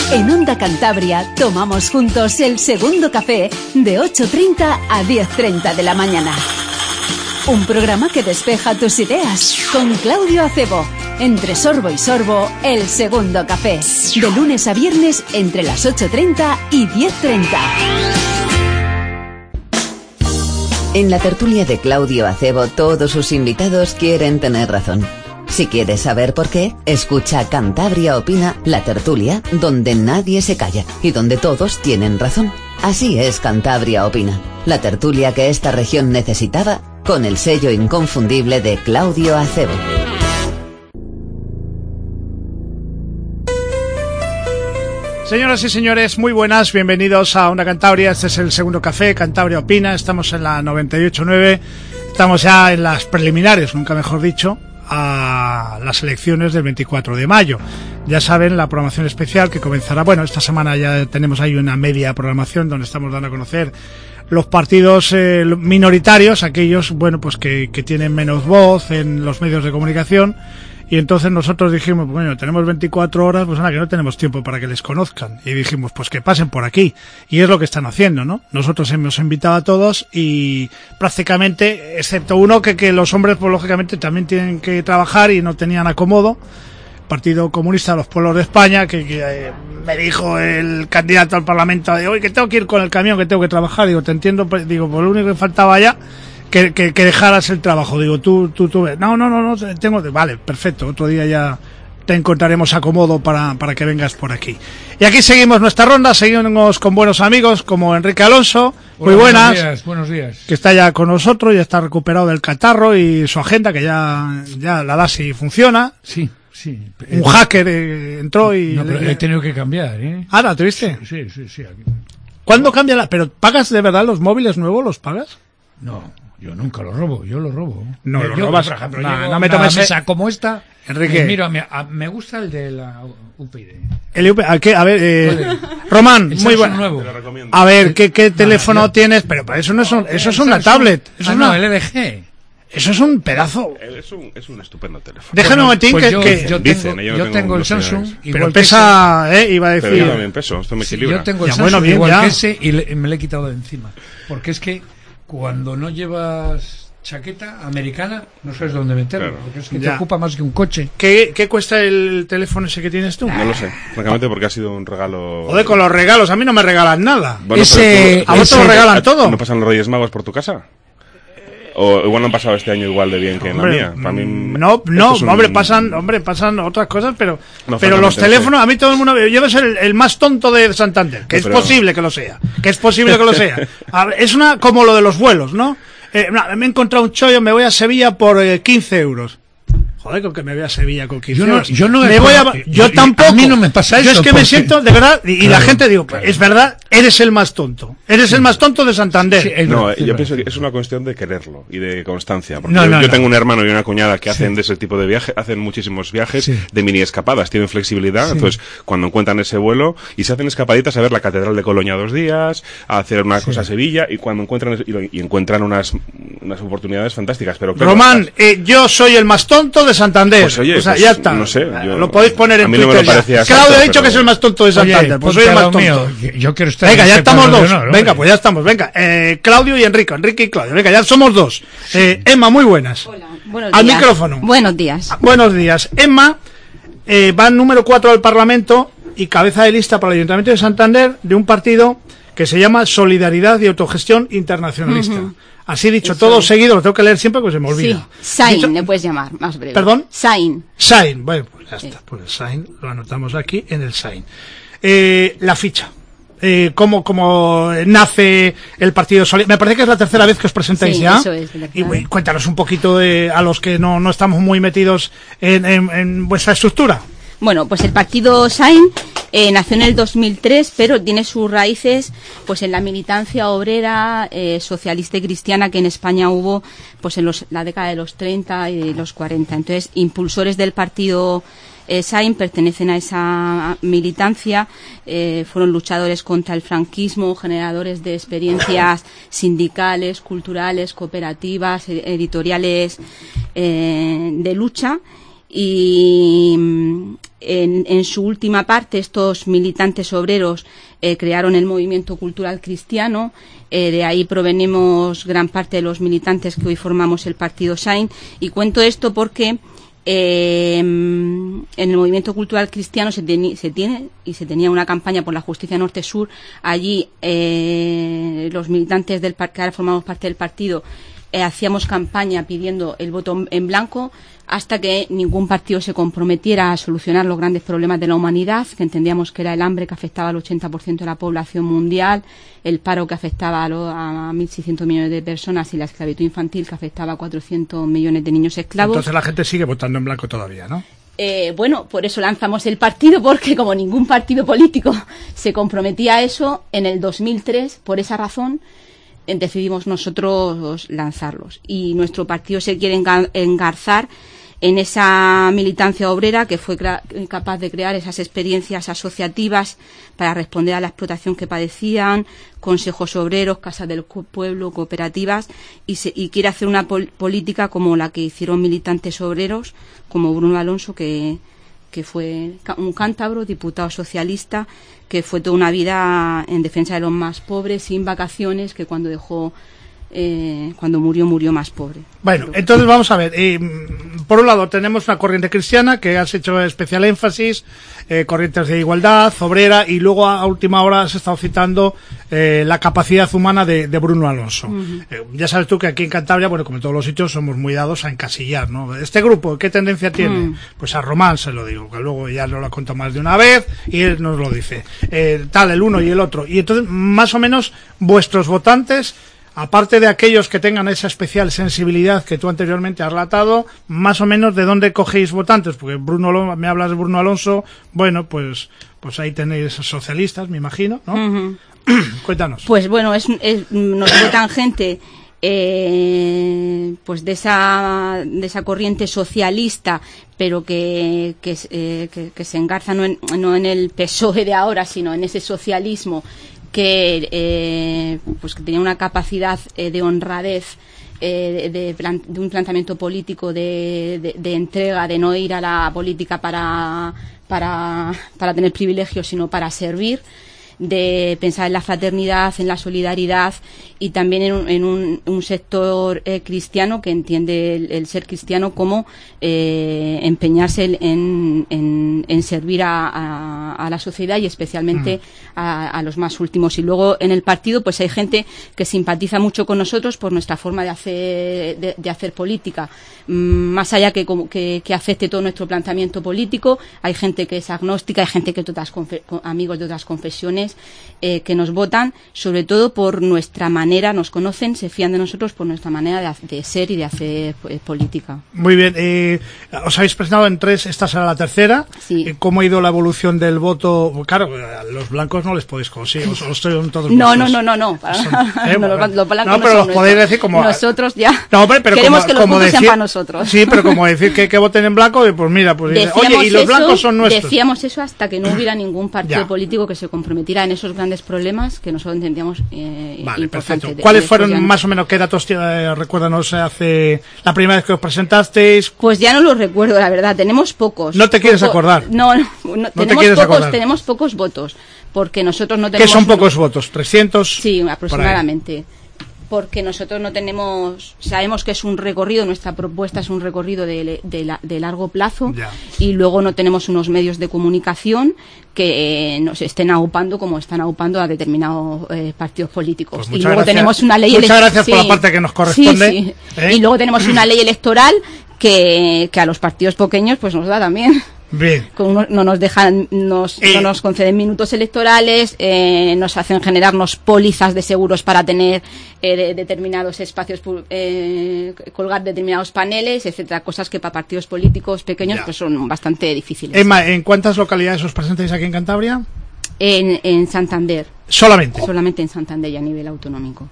En Onda Cantabria tomamos juntos el segundo café de 8:30 a 10:30 de la mañana. Un programa que despeja tus ideas con Claudio Acebo. Entre sorbo y sorbo, el segundo café. De lunes a viernes entre las 8:30 y 10:30. En la tertulia de Claudio Acebo, todos sus invitados quieren tener razón. Si quieres saber por qué, escucha Cantabria Opina, la tertulia, donde nadie se calla y donde todos tienen razón. Así es Cantabria Opina, la tertulia que esta región necesitaba, con el sello inconfundible de Claudio Acebo. Señoras y señores, muy buenas, bienvenidos a Onda Cantabria. Este es el segundo café, Cantabria Opina. Estamos en la 98.9, estamos ya en las preliminares, nunca mejor dicho, a las elecciones del 24 de mayo. Ya saben, la programación especial que comenzará, bueno, esta semana ya tenemos ahí una media programación donde estamos dando a conocer los partidos minoritarios, aquellos, bueno, pues que tienen menos voz en los medios de comunicación. Y entonces nosotros dijimos, bueno, tenemos 24 horas, pues nada, que no tenemos tiempo para que les conozcan. Y dijimos, pues que pasen por aquí. Y es lo que están haciendo, ¿no? Nosotros hemos invitado a todos y prácticamente, excepto uno que los hombres, pues lógicamente también tienen que trabajar y no tenían acomodo. Partido Comunista de los Pueblos de España, que me dijo el candidato al Parlamento de hoy que tengo que ir con el camión, que tengo que trabajar. Digo, te entiendo, pues, digo, pues lo único que faltaba ya que dejaras el trabajo. Digo, tú ves. No, tengo... Vale, perfecto, otro día ya te encontraremos acomodo para que vengas por aquí. Y aquí seguimos nuestra ronda, seguimos con buenos amigos como Enrique Alonso. Muy buenas. Buenos días. Que está ya con nosotros, ya está recuperado del catarro y su agenda, que ya la da si funciona. Sí. Un hacker entró y... No, pero he tenido que cambiar, ¿eh? Ah, ¿la tuviste? Sí. ¿Cuándo cambia la...? ¿Pero pagas de verdad los móviles nuevos? ¿Los pagas? No, yo nunca los robo, yo los robo. No, yo, lo robas. Por ejemplo, No me tomes mesa como esta. Enrique. Mira, me gusta el de la UPyD. A ver, Román, muy bueno. Nuevo. A ver, ¿qué teléfono tienes? Pero para eso no es eso es una tablet. Eso es no, LG. Eso es un pedazo. Es un estupendo teléfono. Déjame un momentín pues yo tengo el Samsung. Pero pesa, iba a decir. Pero yo también peso, esto me equilibra. Yo tengo el ya, Samsung bueno, bien, igual ya. que ese y me le he quitado de encima. Porque es que cuando no llevas chaqueta americana, no sabes dónde meterlo. Claro. Porque es que te ocupa más que un coche. ¿Qué cuesta el teléfono ese que tienes tú? No lo sé, francamente, porque ha sido un regalo. Joder, con los regalos, a mí no me regalan nada. Bueno, ¿A vos te lo regalan todo? ¿No pasan los Reyes Magos por tu casa? O igual no han pasado este año igual de bien que en la mía. Para mí, hombre, pasan otras cosas, pero los teléfonos, a mí todo el mundo, yo debo ser el más tonto de Santander, que es posible que lo sea, A ver, es como lo de los vuelos, ¿no? Me he encontrado un chollo, me voy a Sevilla por 15 euros. Joder, con que me voy a Sevilla con 15 euros. Yo tampoco. A mí no me pasa eso. Yo es que me siento, de verdad, y la gente digo, claro. Es verdad, eres el más tonto. Eres el más tonto de Santander. Sí, yo pienso que es una cuestión de quererlo y de constancia. Porque yo tengo un hermano y una cuñada que hacen de ese tipo de viajes, hacen muchísimos viajes de mini escapadas, tienen flexibilidad. Entonces, cuando encuentran ese vuelo y se hacen escapaditas a ver la Catedral de Colonia 2 días, a hacer una cosa a Sevilla, y cuando encuentran unas oportunidades fantásticas. Pero claro, Román, yo soy el más tonto de Santander. Pues oye, ya está. No sé, lo podéis poner en Twitter. No me lo parecía Claudio ha dicho que es el más tonto de Santander. Oye, pues soy el más tonto. Yo quiero estar. Venga, ya estamos dos. Honor, venga, pues ya estamos. Venga, Claudio y Enrique y Claudio. Venga, ya somos dos. Emma, muy buenas. Hola, buenos al días. Micrófono. Buenos días. Buenos días. Emma va número 4 al Parlamento y cabeza de lista para el Ayuntamiento de Santander de un partido que se llama Solidaridad y Autogestión Internacionalista. Así dicho, eso todo seguido, lo tengo que leer siempre porque se me olvida. Sí, SAIN, le puedes llamar, más breve. ¿Perdón? SAIN. Bueno, pues ya está, pues el SAIN, lo anotamos aquí en el SAIN. La ficha. Cómo nace el partido Solidaridad. Me parece que es la tercera vez que os presentáis ya. Eso es, y cuéntanos un poquito a los que no estamos muy metidos en vuestra estructura. Bueno, pues el partido SAIN nació en el 2003, pero tiene sus raíces pues en la militancia obrera, socialista y cristiana que en España hubo pues en la década de los 30 y los 40. Entonces, impulsores del partido SAIN pertenecen a esa militancia, fueron luchadores contra el franquismo, generadores de experiencias sindicales, culturales, cooperativas, editoriales de lucha. Y en su última parte, estos militantes obreros crearon el movimiento cultural cristiano. De ahí provenimos gran parte de los militantes que hoy formamos el partido SAIN. Y cuento esto porque en el movimiento cultural cristiano se tenía una campaña por la justicia norte-sur. Allí los militantes que ahora formamos parte del partido hacíamos campaña pidiendo el voto en blanco, hasta que ningún partido se comprometiera a solucionar los grandes problemas de la humanidad, que entendíamos que era el hambre, que afectaba al 80% de la población mundial, el paro, que afectaba a 1.600 millones de personas, y la esclavitud infantil, que afectaba a 400 millones de niños esclavos. Entonces la gente sigue votando en blanco todavía, ¿no? Bueno, por eso lanzamos el partido, porque como ningún partido político se comprometía a eso, en el 2003, por esa razón, decidimos nosotros lanzarlos. Y nuestro partido se quiere engarzar en esa militancia obrera que fue capaz de crear esas experiencias asociativas para responder a la explotación que padecían, consejos obreros, casas del pueblo, cooperativas, y quiere hacer una política como la que hicieron militantes obreros como Bruno Alonso, que fue un cántabro, diputado socialista, que fue toda una vida en defensa de los más pobres, sin vacaciones, que cuando murió más pobre. Bueno, entonces vamos a ver. Por un lado tenemos una corriente cristiana, que has hecho especial énfasis, corrientes de igualdad, obrera, y luego a última hora has estado citando la capacidad humana de Bruno Alonso. Ya sabes tú que aquí en Cantabria, bueno, como en todos los sitios, somos muy dados a encasillar, ¿no? Este grupo, ¿qué tendencia tiene? Pues a Román se lo digo, que luego ya nos lo ha contado más de una vez y él nos lo dice. Tal, el uno y el otro. Y entonces, más o menos, vuestros votantes, aparte de aquellos que tengan esa especial sensibilidad que tú anteriormente has relatado, más o menos de dónde cogéis votantes, porque me hablas de Bruno Alonso, bueno, pues ahí tenéis socialistas, me imagino, ¿no? Cuéntanos. Pues bueno, nos votan gente pues de esa corriente socialista, pero que se engarza no en el PSOE de ahora, sino en ese socialismo que tenía una capacidad de honradez, de un planteamiento político de entrega, de no ir a la política para tener privilegios, sino para servir, de pensar en la fraternidad, en la solidaridad, y también en un sector cristiano que entiende el ser cristiano como empeñarse en servir a la sociedad, y especialmente a los más últimos. Y luego en el partido pues hay gente que simpatiza mucho con nosotros por nuestra forma de hacer política, más allá que afecte todo nuestro planteamiento político. Hay gente que es agnóstica, hay gente que amigos de otras confesiones que nos votan, sobre todo por nuestra manera, nos conocen, se fían de nosotros por nuestra manera de ser y de hacer política. Muy bien, os habéis presentado en 3, esta será la tercera. Sí. ¿Cómo ha ido la evolución del voto? Claro, los blancos no les podéis conseguir, os estoy todos No, los blancos pero los podéis decir como nosotros ya. No, hombre, pero queremos como, que los como votos decir, sean para nosotros. Sí, pero como decir que voten en blanco, pues mira, pues oye, y los blancos son nuestros. Decíamos eso hasta que no hubiera ningún partido político que se comprometiera en esos grandes problemas que nosotros entendíamos vale, perfecto. ¿Cuáles fueron más o menos, qué datos recuérdanos hace la primera vez que os presentasteis? Pues ya no los recuerdo, la verdad, tenemos pocos. ¿No te quieres acordar? No tenemos pocos votos, porque nosotros no tenemos... ¿Qué son pocos votos? ¿300? Sí, aproximadamente. Porque nosotros no tenemos, sabemos que es un recorrido, nuestra propuesta es un recorrido de largo plazo, y luego no tenemos unos medios de comunicación que nos estén agrupando como están agrupando a determinados partidos políticos. Pues y luego tenemos una ley electoral. Muchas gracias por la parte que nos corresponde. Sí. Y luego tenemos una ley electoral que a los partidos pequeños pues nos da también. Bien. No nos dejan, no nos conceden minutos electorales, nos hacen generarnos pólizas de seguros para tener determinados espacios, colgar determinados paneles, etcétera, cosas que para partidos políticos pequeños pues son bastante difíciles. Emma, ¿en cuántas localidades os presentáis aquí en Cantabria? En Santander. Solamente en Santander y a nivel autonómico.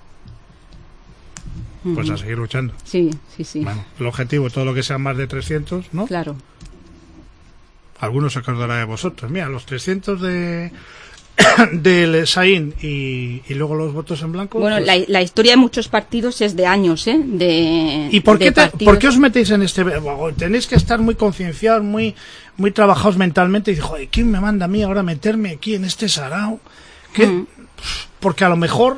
Pues a seguir luchando. Sí. Bueno, el objetivo, todo lo que sea más de 300, ¿no? Claro. Algunos se acordarán de vosotros. Mira, los 300 de del Saín y luego los votos en blanco. Bueno, pues... la historia de muchos partidos es de años, ¿Y por qué os metéis en este? Tenéis que estar muy concienciados, muy trabajados mentalmente y decir, joder, ¿quién me manda a mí ahora meterme aquí en este sarao? Porque a lo mejor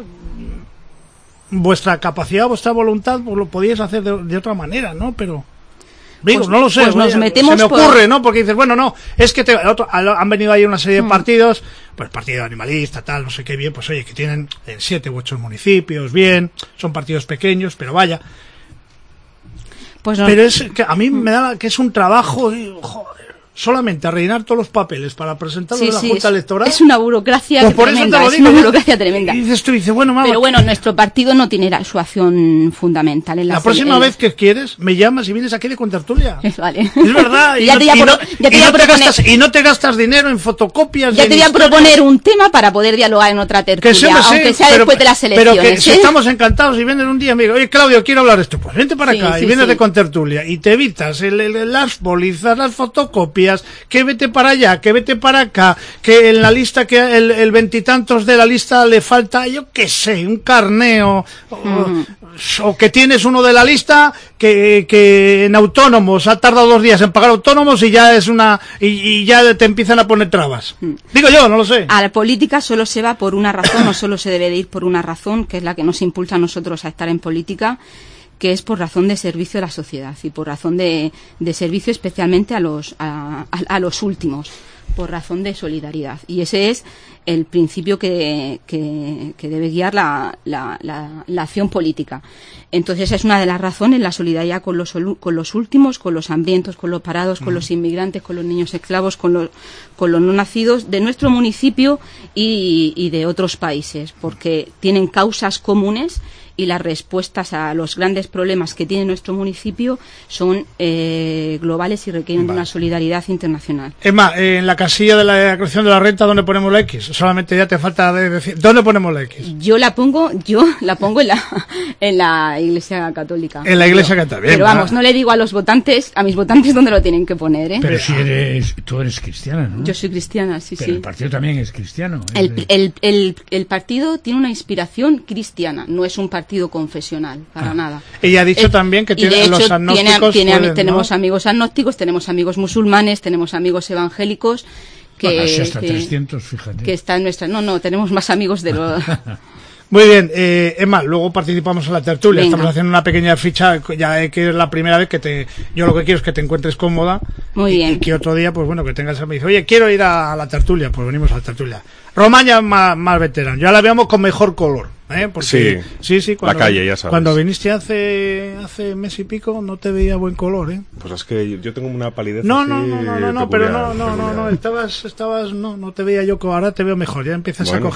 vuestra capacidad, vuestra voluntad, pues lo podíais hacer de otra manera, ¿no? Pero... Digo, pues, no lo sé, pues nos metemos se me ocurre, ¿no? Porque dices, bueno, no, es que han venido ahí una serie de partidos, pues partido animalista, tal, no sé qué, bien, pues oye, que tienen 7 u 8 municipios, bien, son partidos pequeños, pero vaya. Pues no. Pero es que a mí me da que es un trabajo, joder, solamente a rellenar todos los papeles para presentarlos a la Junta Electoral. Es una burocracia pues por tremenda, eso te lo digo, es una burocracia tremenda. Y dices tú, bueno, mamá, pero bueno, nuestro partido no tiene su acción fundamental en la próxima vez que quieres, me llamas y vienes aquí de contertulia. Vale. Es verdad. Y no te gastas dinero en fotocopias. Ya te voy a proponer un tema para poder dialogar en otra tertulia, aunque sea después de las elecciones. Pero que si estamos encantados y vienen un día, amigo, oye, Claudio, quiero hablar de esto, pues vente para acá y vienes de contertulia y te evitas las bolizas, las fotocopias, que vete para allá, que vete para acá, que en la lista, que el veintitantos de la lista le falta, yo qué sé, un carneo, o que tienes uno de la lista que en autónomos ha tardado 2 días en pagar autónomos y ya es y ya te empiezan a poner trabas. Digo yo, no lo sé. A la política solo se va por una razón, o solo se debe de ir por una razón, que es la que nos impulsa a nosotros a estar en política, que es por razón de servicio a la sociedad y por razón de servicio especialmente a los últimos, por razón de solidaridad. Y ese es el principio que debe guiar la acción política. Entonces es una de las razones, la solidaridad con los últimos, con los hambrientos, con los parados, con los inmigrantes, con los niños esclavos, con los no nacidos de nuestro municipio y de otros países, porque tienen causas comunes y las respuestas a los grandes problemas que tiene nuestro municipio son globales y requieren de una solidaridad internacional. Emma, en la casilla de la declaración de la renta, ¿dónde ponemos la X? Solamente ya te falta decir, ¿dónde ponemos la X? Yo la pongo en la Iglesia Católica. En la Iglesia Católica. Pero vamos, no le digo a mis votantes dónde lo tienen que poner, ¿eh? Pero si tú eres cristiana, ¿no? Yo soy cristiana, sí. Pero el partido también es cristiano. El partido tiene una inspiración cristiana, no es un partido confesional, para nada. Ella ha dicho también que tiene los agnósticos. Tenemos amigos agnósticos, tenemos amigos musulmanes, tenemos amigos evangélicos que hasta 300, fíjate. Que está en nuestra. No, tenemos más amigos de los. Muy bien, Emma, luego participamos en la tertulia. Venga. Estamos haciendo una pequeña ficha, ya que es la primera vez yo lo que quiero es que te encuentres cómoda. Muy bien. Y que otro día, pues bueno, que tengas, me dice, oye, quiero ir a la tertulia, pues venimos a la tertulia. Román ya más veterano, ya la veamos con mejor color. Porque, sí, la calle, ya sabes. Cuando viniste hace mes y pico no te veía buen color, ¿eh? Pues es que yo tengo una palidez no, peculiar, estabas no te veía yo, ahora te veo mejor, ya empiezas a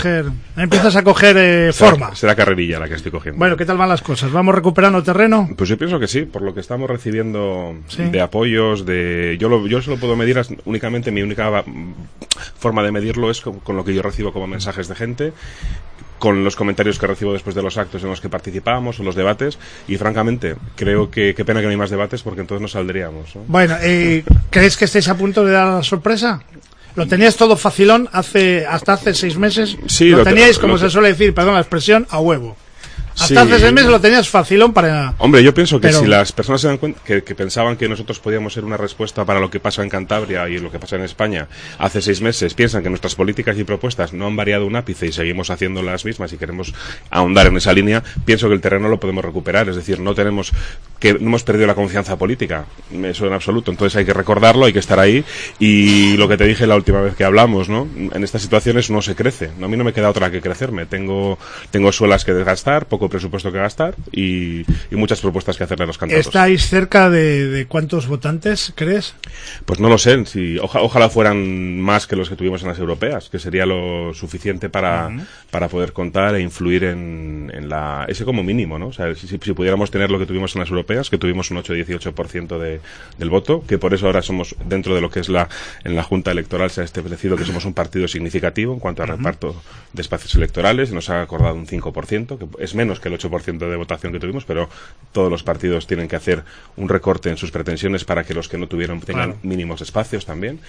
coger forma. Será carrerilla la que estoy cogiendo. Bueno, ¿qué tal van las cosas? ¿Vamos recuperando terreno? Pues yo pienso que sí, por lo que estamos recibiendo de apoyos, yo solo puedo medir únicamente, mi única forma de medirlo es con lo que yo recibo como mensajes de gente, con los comentarios que recibo después de los actos en los que participamos o los debates, y francamente creo que qué pena que no hay más debates, porque entonces no saldríamos, ¿no? Bueno, ¿creéis que estáis a punto de dar la sorpresa? ¿Lo teníais todo facilón hasta hace 6 meses? Sí, lo teníais, como se suele decir, perdón la expresión, a huevo. Hasta hace 6 meses lo tenías facilón para... Hombre, yo pienso que si las personas se dan cuenta que pensaban que nosotros podíamos ser una respuesta para lo que pasa en Cantabria y lo que pasa en España hace 6 meses, piensan que nuestras políticas y propuestas no han variado un ápice y seguimos haciendo las mismas y queremos ahondar en esa línea, pienso que el terreno lo podemos recuperar. Es decir, no hemos perdido la confianza política, eso en absoluto. Entonces hay que recordarlo, hay que estar ahí, y lo que te dije la última vez que hablamos, ¿no? En estas situaciones no se crece. A mí no me queda otra que crecerme. Tengo suelas que desgastar, poco presupuesto que gastar y muchas propuestas que hacerle a los candidatos. ¿Estáis cerca de cuántos votantes, crees? Pues no lo sé. Ojalá fueran más que los que tuvimos en las europeas, que sería lo suficiente para poder contar e influir en ese como mínimo, ¿no? O sea, si pudiéramos tener lo que tuvimos en las europeas, que tuvimos un 8-18% del voto, que por eso ahora somos, dentro de lo que es en la Junta Electoral se ha establecido que somos un partido significativo en cuanto a reparto de espacios electorales, y nos ha acordado un 5%, que es menos menos que el 8% de votación que tuvimos, pero todos los partidos tienen que hacer un recorte en sus pretensiones para que los que no tuvieron tengan mínimos espacios también.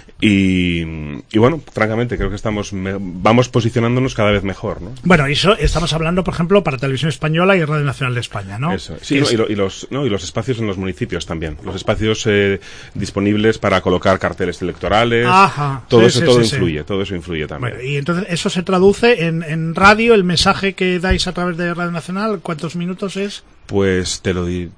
Y bueno, francamente, creo que vamos posicionándonos cada vez mejor, ¿no? Bueno, eso estamos hablando, por ejemplo, para Televisión Española y Radio Nacional de España, ¿no? Eso, sí, y los espacios en los municipios también. Los espacios disponibles para colocar carteles electorales. Ajá. Todo eso influye también. Bueno, y entonces, ¿eso se traduce en radio? ¿El mensaje que dais a través de Radio Nacional, cuántos minutos es? Pues te lo digo.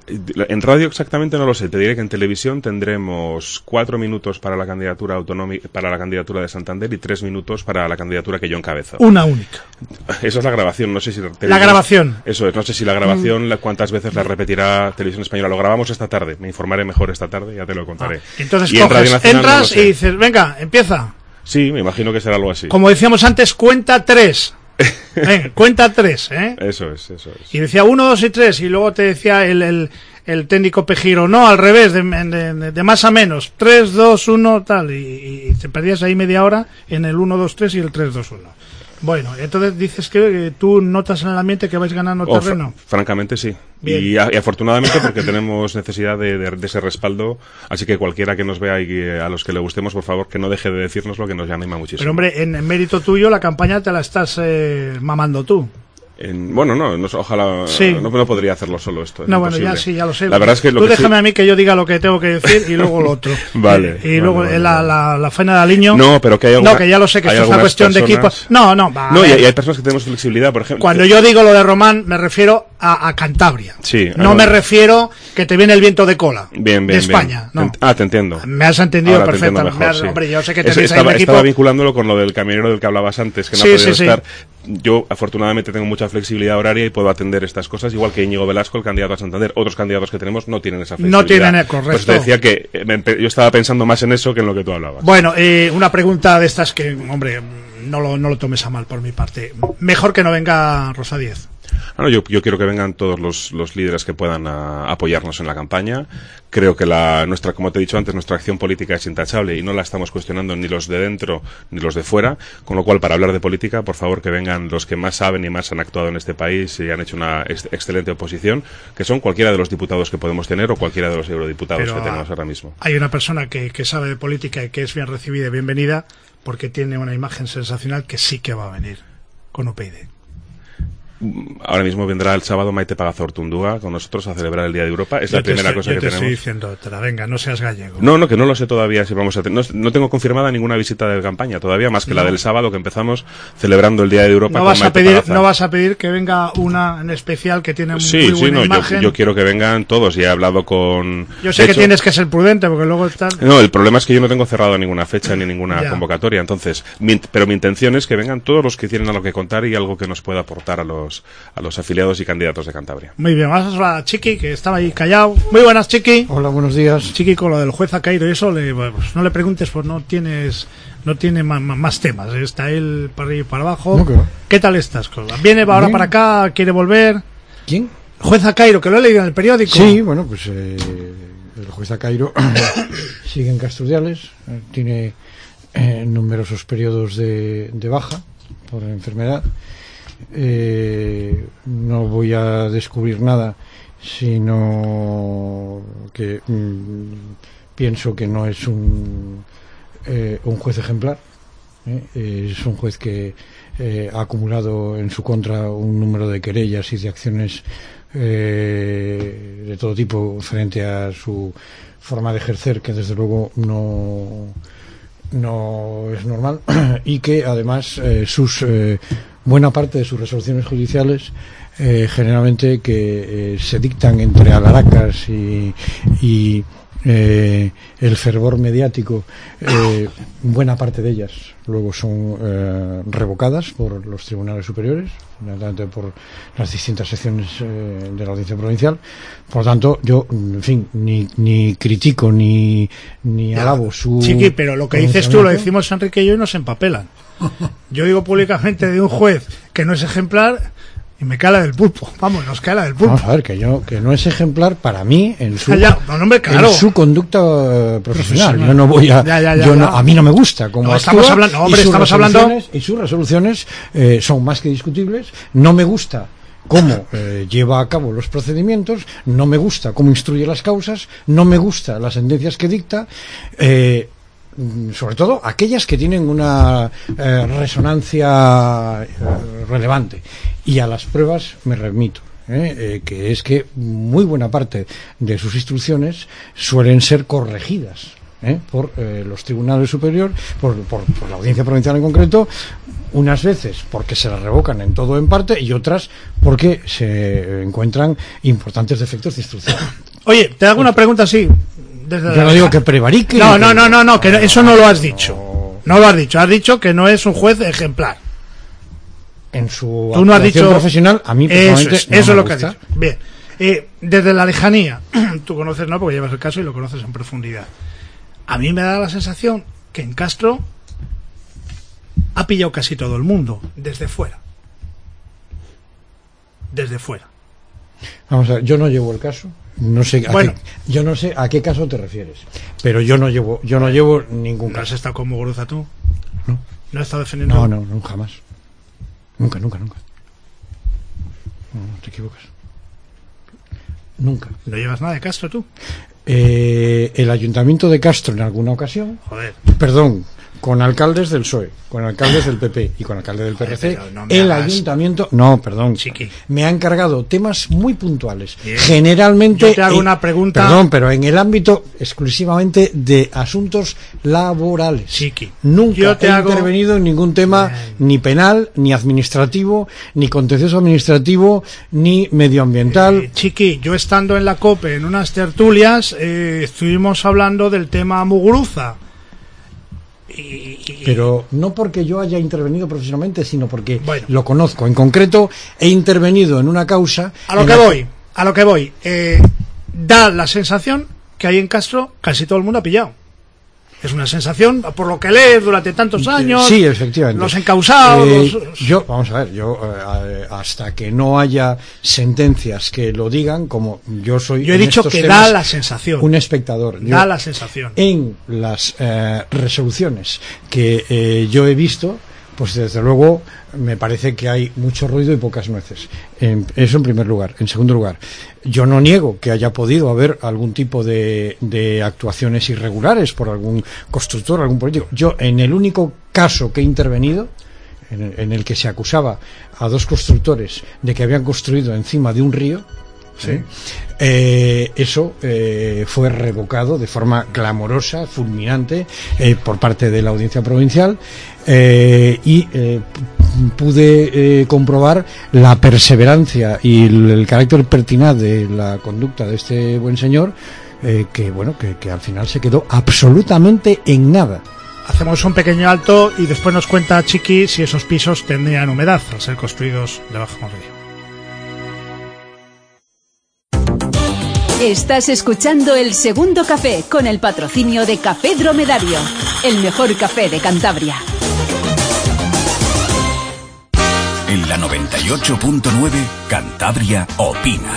En radio exactamente no lo sé. Te diré que en televisión tendremos 4 minutos para la candidatura autonómica, para la candidatura de Santander, y 3 minutos para la candidatura que yo encabezo. Una única. Esa es la grabación. No sé si la grabación. Eso es. No sé si la grabación, cuántas veces la repetirá Televisión Española. Lo grabamos esta tarde. Me informaré mejor esta tarde. Ya te lo contaré. Entonces entras y dices, venga, empieza. Sí, me imagino que será algo así. Como decíamos antes, cuenta 3. Cuenta 3, ¿eh? Eso es. Y decía 1, 2 y 3, y luego te decía el técnico Pejiro, no, al revés, de más a menos, 3, 2, 1, tal, y te perdías ahí media hora en el 1, 2, 3 y el 3, 2, 1. Bueno, entonces dices que tú notas en el ambiente que vais ganando terreno. Francamente sí. Y afortunadamente, porque tenemos necesidad de ese respaldo, así que cualquiera que nos vea y a los que le gustemos, por favor, que no deje de decirnos lo que nos anima muchísimo. Pero hombre, en mérito tuyo la campaña te la estás mamando tú. Bueno, ojalá no podría hacerlo solo esto. No, bueno, ya lo sé. La verdad es que tú déjame a mí que yo diga lo que tengo que decir y luego lo otro. Vale. Y luego la faena de Aliño. No, pero que hay alguna, que ya lo sé, que esto es una cuestión de equipo. No, y hay personas que tenemos flexibilidad, por ejemplo. Cuando yo digo lo de Román, me refiero a Cantabria. Sí. No me refiero que te viene el viento de cola. Bien. De España. No. Te entiendo. Me has entendido perfectamente. Hombre, yo sé que tenéis ahí un equipo. Estaba vinculándolo con lo del camionero del que hablabas antes, que no ha podido estar. Yo, afortunadamente, tengo mucha flexibilidad horaria y puedo atender estas cosas, igual que Íñigo Velasco, el candidato a Santander. Otros candidatos que tenemos no tienen esa flexibilidad. No tienen, correcto. Pues te decía que yo estaba pensando más en eso que en lo que tú hablabas. Bueno, una pregunta de estas que, hombre, no lo tomes a mal por mi parte. Mejor que no venga Rosa Díez. Yo quiero que vengan todos los líderes que puedan apoyarnos en la campaña. Creo que como te he dicho antes, nuestra acción política es intachable y no la estamos cuestionando ni los de dentro ni los de fuera, con lo cual, para hablar de política, por favor, que vengan los que más saben y más han actuado en este país y han hecho una excelente oposición, que son cualquiera de los diputados que podemos tener o cualquiera de los eurodiputados que tenemos ahora mismo. Hay una persona que sabe de política y que es bien recibida y bienvenida, porque tiene una imagen sensacional que sí que va a venir con UPyD. Ahora mismo vendrá el sábado Maite Pagazaurtundúa con nosotros a celebrar el Día de Europa. Es la primera cosa que tenemos. Yo te estoy diciendo, venga, no seas gallego. No, que no lo sé todavía si vamos a no tengo confirmada ninguna visita de campaña todavía, más que la del sábado, que empezamos celebrando el Día de Europa. No vas a pedir que venga una en especial que tiene muy buena imagen. Yo quiero que vengan todos y he hablado con... Yo sé que tienes que ser prudente porque luego están... No, el problema es que yo no tengo cerrado ninguna fecha ni ninguna convocatoria, entonces, pero mi intención es que vengan todos los que tienen algo que contar y algo que nos pueda aportar a los afiliados y candidatos de Cantabria. Muy bien, vamos a Chiqui, que estaba ahí callado. Muy buenas, Chiqui. Hola, buenos días. Chiqui, con lo del juez ha caído y eso, pues no le preguntes, pues no tiene más temas. Está él para arriba y para abajo. Okay. ¿Qué tal estás? ¿Viene ahora para acá? ¿Quiere volver? ¿Quién? Juez Acairo, que lo he leído en el periódico. Sí, bueno, pues el juez Acairo sigue en Castrudiales, tiene numerosos periodos de baja por enfermedad. No voy a descubrir nada, sino que pienso que no es un juez ejemplar. Es un juez que ha acumulado en su contra un número de querellas y de acciones de todo tipo frente a su forma de ejercer, que desde luego no es normal, y que además buena parte de sus resoluciones judiciales generalmente que se dictan entre alharacas y el fervor mediático, buena parte de ellas luego son revocadas por los tribunales superiores, fundamentalmente por las distintas secciones de la audiencia provincial. Por lo tanto, yo, en fin, ni critico ni alabo su... Chiqui, pero lo que dices tú lo decimos Enrique y yo y nos empapelan. Yo digo públicamente de un juez que no es ejemplar y me cae la del pulpo. Vamos, nos cae la del pulpo. Vamos a ver, que no es ejemplar para mí en su, en su conducta profesional. Yo no voy a... a mí no me gusta como estamos hablando, y sus resoluciones son más que discutibles. No me gusta cómo lleva a cabo los procedimientos, no me gusta cómo instruye las causas, no me gusta las sentencias que dicta, sobre todo aquellas que tienen una resonancia relevante, y a las pruebas me remito. Que es que muy buena parte de sus instrucciones suelen ser corregidas por los tribunales superiores, por la audiencia provincial en concreto, unas veces porque se las revocan en todo o en parte, y otras porque se encuentran importantes defectos de instrucción. Oye, te hago una pregunta así. Yo no digo que prevarique. No, que eso no lo has dicho. No lo has dicho. Has dicho que no es un juez ejemplar. En su tú no has dicho profesional, a mí personalmente eso es lo que has dicho. Bien, desde la lejanía, tú conoces, ¿no? Porque llevas el caso y lo conoces en profundidad. A mí me da la sensación que en Castro ha pillado casi todo el mundo desde fuera. Desde fuera. Vamos a ver, yo no llevo el caso. No sé yo no sé a qué caso te refieres, pero yo no llevo ningún caso. ¿No has estado con Muguruza tú? No. ¿No has estado defendiendo? No, jamás. Nunca. No, te equivocas. Nunca. ¿No llevas nada de Castro tú? El Ayuntamiento de Castro en alguna ocasión. Joder. Perdón, con alcaldes del PSOE, con alcaldes del PP y con alcaldes del PRC, Ayuntamiento... No, perdón. Chiqui. Me ha encargado temas muy puntuales. Bien. Generalmente... Yo te hago una pregunta... Perdón, pero en el ámbito exclusivamente de asuntos laborales. Chiqui. Nunca he intervenido en ningún tema ni penal, ni administrativo, ni contencioso administrativo, ni medioambiental. Chiqui, yo estando en la COPE, en unas tertulias, estuvimos hablando del tema Muguruza. Pero no porque yo haya intervenido profesionalmente, sino porque lo conozco. En concreto, he intervenido en una causa... A lo que voy. Da la sensación que ahí en Castro casi todo el mundo ha pillado. Es una sensación, por lo que lees durante tantos años. Sí, efectivamente. Los encausados. Vamos a ver, hasta que no haya sentencias que lo digan, como yo soy. Yo he dicho que da la sensación. Un espectador. Da la sensación. En las resoluciones que yo he visto, pues desde luego me parece que hay mucho ruido y pocas nueces. Eso en primer lugar. En segundo lugar, yo no niego que haya podido haber algún tipo de actuaciones irregulares por algún constructor, algún político. Yo, en el único caso que he intervenido, en el que se acusaba a dos constructores de que habían construido encima de un río, ¿sí? Eso fue revocado de forma clamorosa, fulminante, por parte de la audiencia provincial, y pude comprobar la perseverancia y el carácter pertinaz de la conducta de este buen señor, que al final se quedó absolutamente en nada. Hacemos un pequeño alto y después nos cuenta Chiqui si esos pisos tendrían humedad al ser construidos debajo del río. Estás escuchando El Segundo Café con el patrocinio de Café Dromedario, el mejor café de Cantabria. En la 98.9 Cantabria opina.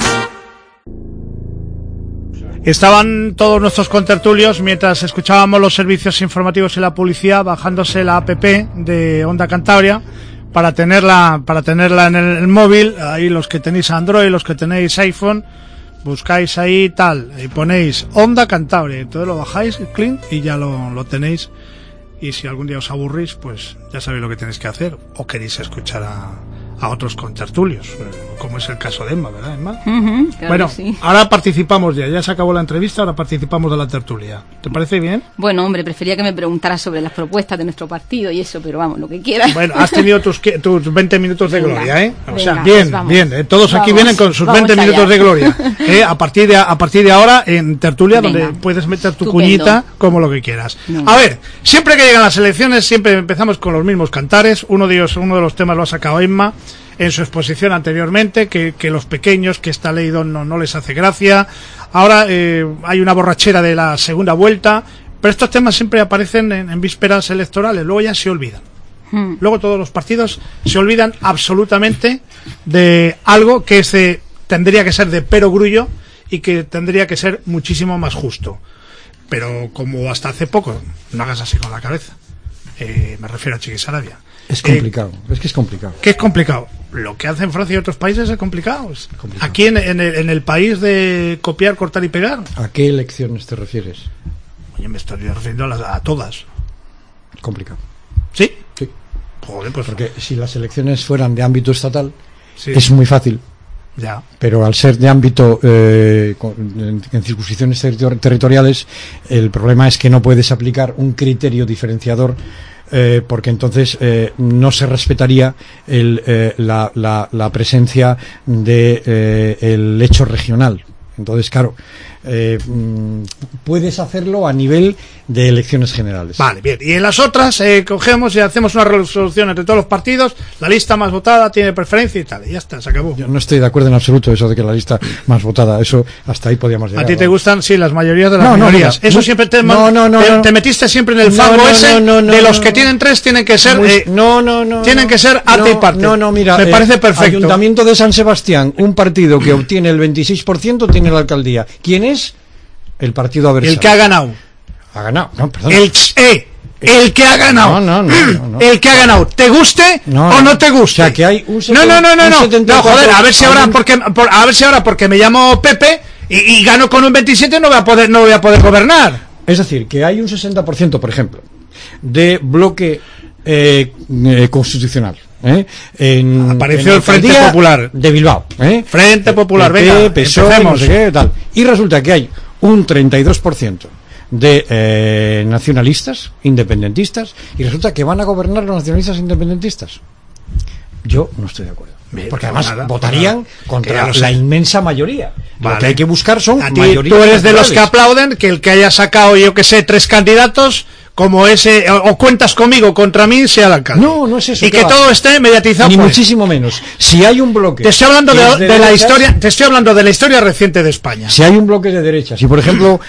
Estaban todos nuestros contertulios mientras escuchábamos los servicios informativos y la publicidad bajándose la app de Onda Cantabria para tenerla en el móvil. Ahí los que tenéis Android, los que tenéis iPhone, buscáis ahí tal y ponéis Onda Cantabria, entonces lo bajáis, clean, y ya lo tenéis. Y si algún día os aburrís, pues ya sabéis lo que tenéis que hacer, o queréis escuchar a otros contertulios, como es el caso de Emma, ¿verdad, Emma? Claro, bueno, sí. Ahora participamos ya se acabó la entrevista, ahora participamos de la tertulia. ¿Te parece bien? Bueno, hombre, prefería que me preguntaras sobre las propuestas de nuestro partido y eso, pero vamos, lo que quieras. Bueno, has tenido tus 20 minutos de gloria, ¿eh? O sea, bien, pues bien, todos aquí vienen con sus 20 minutos de gloria. A partir de ahora, en tertulia, venga, donde puedes meter tu cuñita como lo que quieras. A ver, siempre que llegan las elecciones, siempre empezamos con los mismos cantares. Uno de los temas lo ha sacado Emma en su exposición anteriormente, que los pequeños, que esta ley no les hace gracia. Ahora hay una borrachera de la segunda vuelta, pero estos temas siempre aparecen en vísperas electorales, luego ya se olvidan. Luego todos los partidos se olvidan absolutamente de algo que tendría que ser de perogrullo y que tendría que ser muchísimo más justo. Pero como hasta hace poco, no hagas así con la cabeza. Me refiero a Chiquis Arabia. Es complicado, es que es complicado. ¿Qué es complicado? Lo que hacen Francia y otros países es complicado. Aquí en el país de copiar, cortar y pegar. ¿A qué elecciones te refieres? Oye, me estoy refiriendo a todas. Complicado. ¿Sí? Sí. Joder, pues porque si las elecciones fueran de ámbito estatal, sí, es muy fácil. Ya. Pero al ser de ámbito en circunscripciones territoriales, el problema es que no puedes aplicar un criterio diferenciador, porque entonces no se respetaría la presencia de el hecho regional. Entonces, claro, puedes hacerlo a nivel de elecciones generales. Vale, bien. Y en las otras cogemos y hacemos una resolución entre todos los partidos, la lista más votada tiene preferencia y tal, y ya está, se acabó. Yo no estoy de acuerdo en absoluto eso de que la lista más votada, eso hasta ahí podíamos llegar. ¿A ti te gustan, sí, las mayorías de las minorías? Mira, eso siempre te metiste siempre en el fango de los que tienen 3 tienen que ser tienen que ser arte y parte. Mira, me parece perfecto. Ayuntamiento de San Sebastián, un partido que obtiene el 26% tiene la alcaldía. ¿Quién es? El partido adversario. El que ha ganado. Ha ganado, no, perdón. El que ha ganado. No. El que ha ganado. ¿Te guste o no te guste? O sea, que hay un No, joder, a ver si ahora porque me llamo Pepe y gano con un 27 no voy a poder gobernar. Es decir, que hay un 60%, por ejemplo, de bloque constitucional. Apareció el Frente Popular de Bilbao. Frente Popular, venga, PSOE, no sé qué, tal. Y resulta que hay un 32% de nacionalistas, independentistas, y resulta que van a gobernar los nacionalistas independentistas. Yo no estoy de acuerdo. Porque además votarían contra la inmensa mayoría. Vale. Lo que hay que buscar son mayorías. Tú eres de los que aplauden que el que haya sacado, yo que sé, 3 candidatos como ese, o cuentas conmigo contra mí, sea el alcalde. No es eso. Y que todo esté mediatizado. Ni muchísimo menos. Si hay un bloque. Te estoy hablando de la historia. Te estoy hablando de la historia reciente de España. Si hay un bloque de derechas, si por ejemplo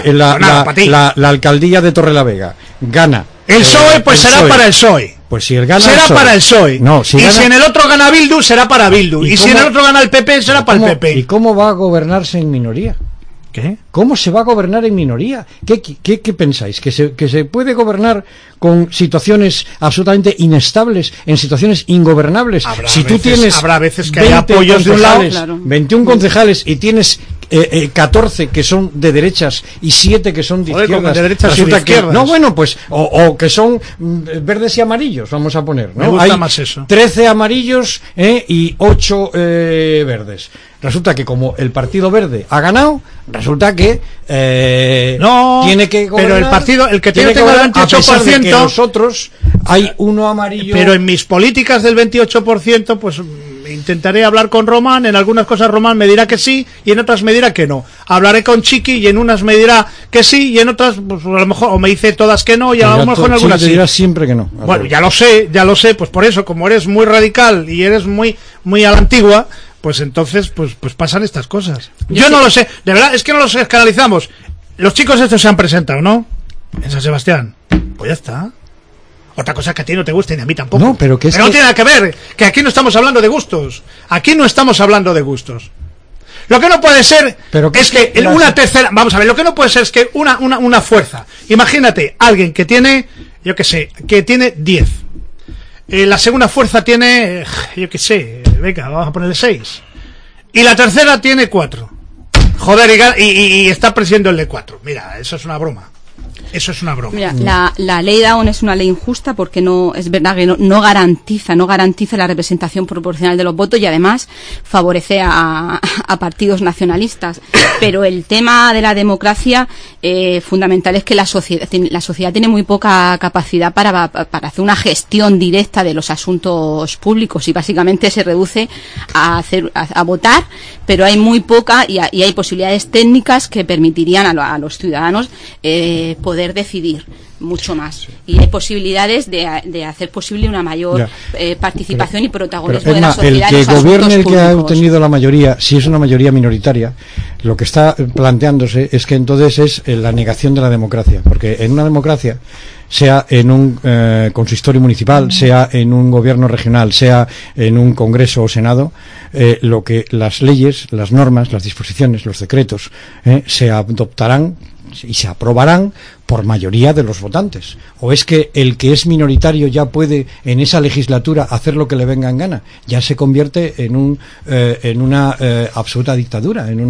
la alcaldía de Torrelavega gana. El PSOE, pues será para el PSOE. Pues si el gana será el PSOE, para el PSOE. No, si en el otro gana Bildu, será para Bildu. Y si en el otro gana el PP, será para el PP. ¿Y cómo va a gobernarse en minoría? ¿Qué? ¿Cómo se va a gobernar en minoría? ¿Qué pensáis? ¿Que se puede gobernar con situaciones absolutamente inestables, en situaciones ingobernables? Habrá veces que hay apoyos de un lado, claro. 21 concejales y tienes 14 que son de derechas y 7 que son de izquierdas. De derechas y de izquierdas. No, bueno, pues o que son verdes y amarillos, vamos a poner, ¿no? Me gusta hay más eso. 13 amarillos y 8 verdes. Resulta que como el Partido Verde ha ganado, resulta que tiene que gobernar, pero el partido, el que tiene el 28%, que nosotros hay uno amarillo. Pero en mis políticas del 28%, pues intentaré hablar con Román. En algunas cosas Román me dirá que sí y en otras me dirá que no. Hablaré con Chiqui y en unas me dirá que sí y en otras, pues a lo mejor, o me dice todas que no y a lo mejor en algunas sí. Te dirás siempre que no. Bueno, ya lo sé, pues por eso, como eres muy radical y eres muy a la antigua, pues entonces pues pasan estas cosas. Yo no lo sé, de verdad, es que no los canalizamos. Los chicos estos se han presentado, ¿no? En San Sebastián. Pues ya está. Otra cosa que a ti no te guste ni a mí tampoco. No, pero no tiene nada que ver, que aquí no estamos hablando de gustos. Aquí no estamos hablando de gustos. Lo que no puede ser es que una tercera, vamos a ver, lo que no puede ser es que una fuerza. Imagínate, alguien que tiene, yo que sé, que tiene 10. La segunda fuerza tiene, yo que sé, venga, vamos a ponerle 6. Y la tercera tiene 4. Joder, y está presidiendo el de 4. Mira, eso es una broma. Eso es una broma. Mira, la ley Down es una ley injusta porque no es verdad que no garantiza la representación proporcional de los votos y además favorece a partidos nacionalistas. Pero el tema de la democracia fundamental es que la sociedad tiene muy poca capacidad para hacer una gestión directa de los asuntos públicos y básicamente se reduce a votar, pero hay muy poca y hay posibilidades técnicas que permitirían a los ciudadanos poder decidir mucho más y hay posibilidades de hacer posible una mayor participación y protagonismo de la sociedad. El que gobierne, el que ha obtenido la mayoría, si es una mayoría minoritaria, lo que está planteándose es que entonces es la negación de la democracia, porque en una democracia, sea en un consistorio municipal, sea en un gobierno regional, sea en un congreso o senado, lo que las leyes, las normas, las disposiciones, los decretos se adoptarán y se aprobarán por mayoría de los votantes. ¿O es que el que es minoritario ya puede en esa legislatura hacer lo que le venga en gana? Ya se convierte en una absoluta dictadura, en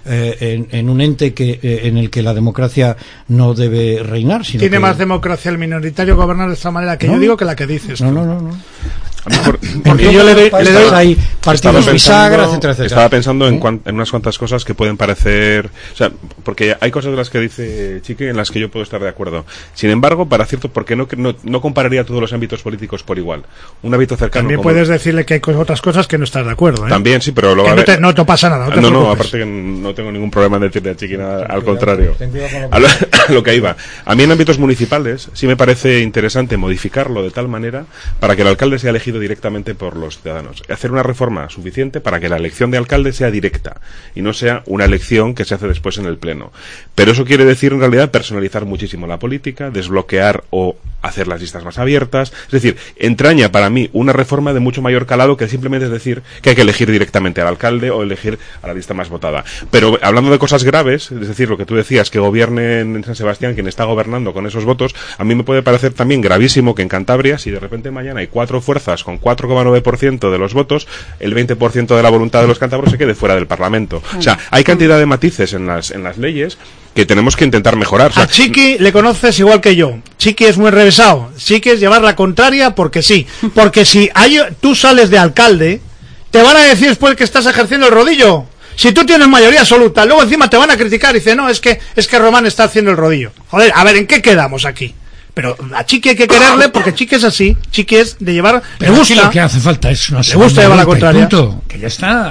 un ente en el que la democracia no debe reinar. Sino tiene más democracia el minoritario gobernar de esta manera que yo digo que la que dices. No. Porque yo le doy ahí partidos bisagra, etcétera. Estaba pensando en unas cuantas cosas que pueden parecer, o sea, porque hay cosas de las que dice Chiqui en las que yo puedo estar de acuerdo. Sin embargo, porque no compararía todos los ámbitos políticos por igual. Un ámbito cercano. También puedes decirle que hay otras cosas que no estás de acuerdo, ¿eh? También sí, pero no te pasa nada. No, aparte que no tengo ningún problema en decirle a Chiqui nada, al contrario. A lo que iba. A mí en ámbitos municipales sí me parece interesante modificarlo de tal manera para que el alcalde sea elegido directamente por los ciudadanos. Hacer una reforma suficiente para que la elección de alcalde sea directa y no sea una elección que se hace después en el pleno. Pero eso quiere decir en realidad personalizar muchísimo la política, desbloquear o hacer las listas más abiertas. Es decir, entraña para mí una reforma de mucho mayor calado que simplemente decir que hay que elegir directamente al alcalde o elegir a la lista más votada. Pero hablando de cosas graves, es decir, lo que tú decías, que gobierne en San Sebastián quien está gobernando con esos votos, a mí me puede parecer también gravísimo que en Cantabria, si de repente mañana hay 4 fuerzas con 4,9% de los votos, el 20% de la voluntad de los cántabros se quede fuera del Parlamento. O sea, hay cantidad de matices en las leyes que tenemos que intentar mejorar. O sea, a Chiqui le conoces igual que yo. Chiqui es muy revesado. Chiqui es llevar la contraria porque sí. Porque si tú sales de alcalde, te van a decir después que estás ejerciendo el rodillo. Si tú tienes mayoría absoluta, luego encima te van a criticar y dicen, no, es que Román está haciendo el rodillo. Joder, a ver, ¿en qué quedamos aquí? Pero a Chiqui hay que quererle porque Chiqui es así. Chiqui es de llevar... Pero le gusta, lo que hace falta es una segunda, le gusta llevar la contraria. Punto, que ya está.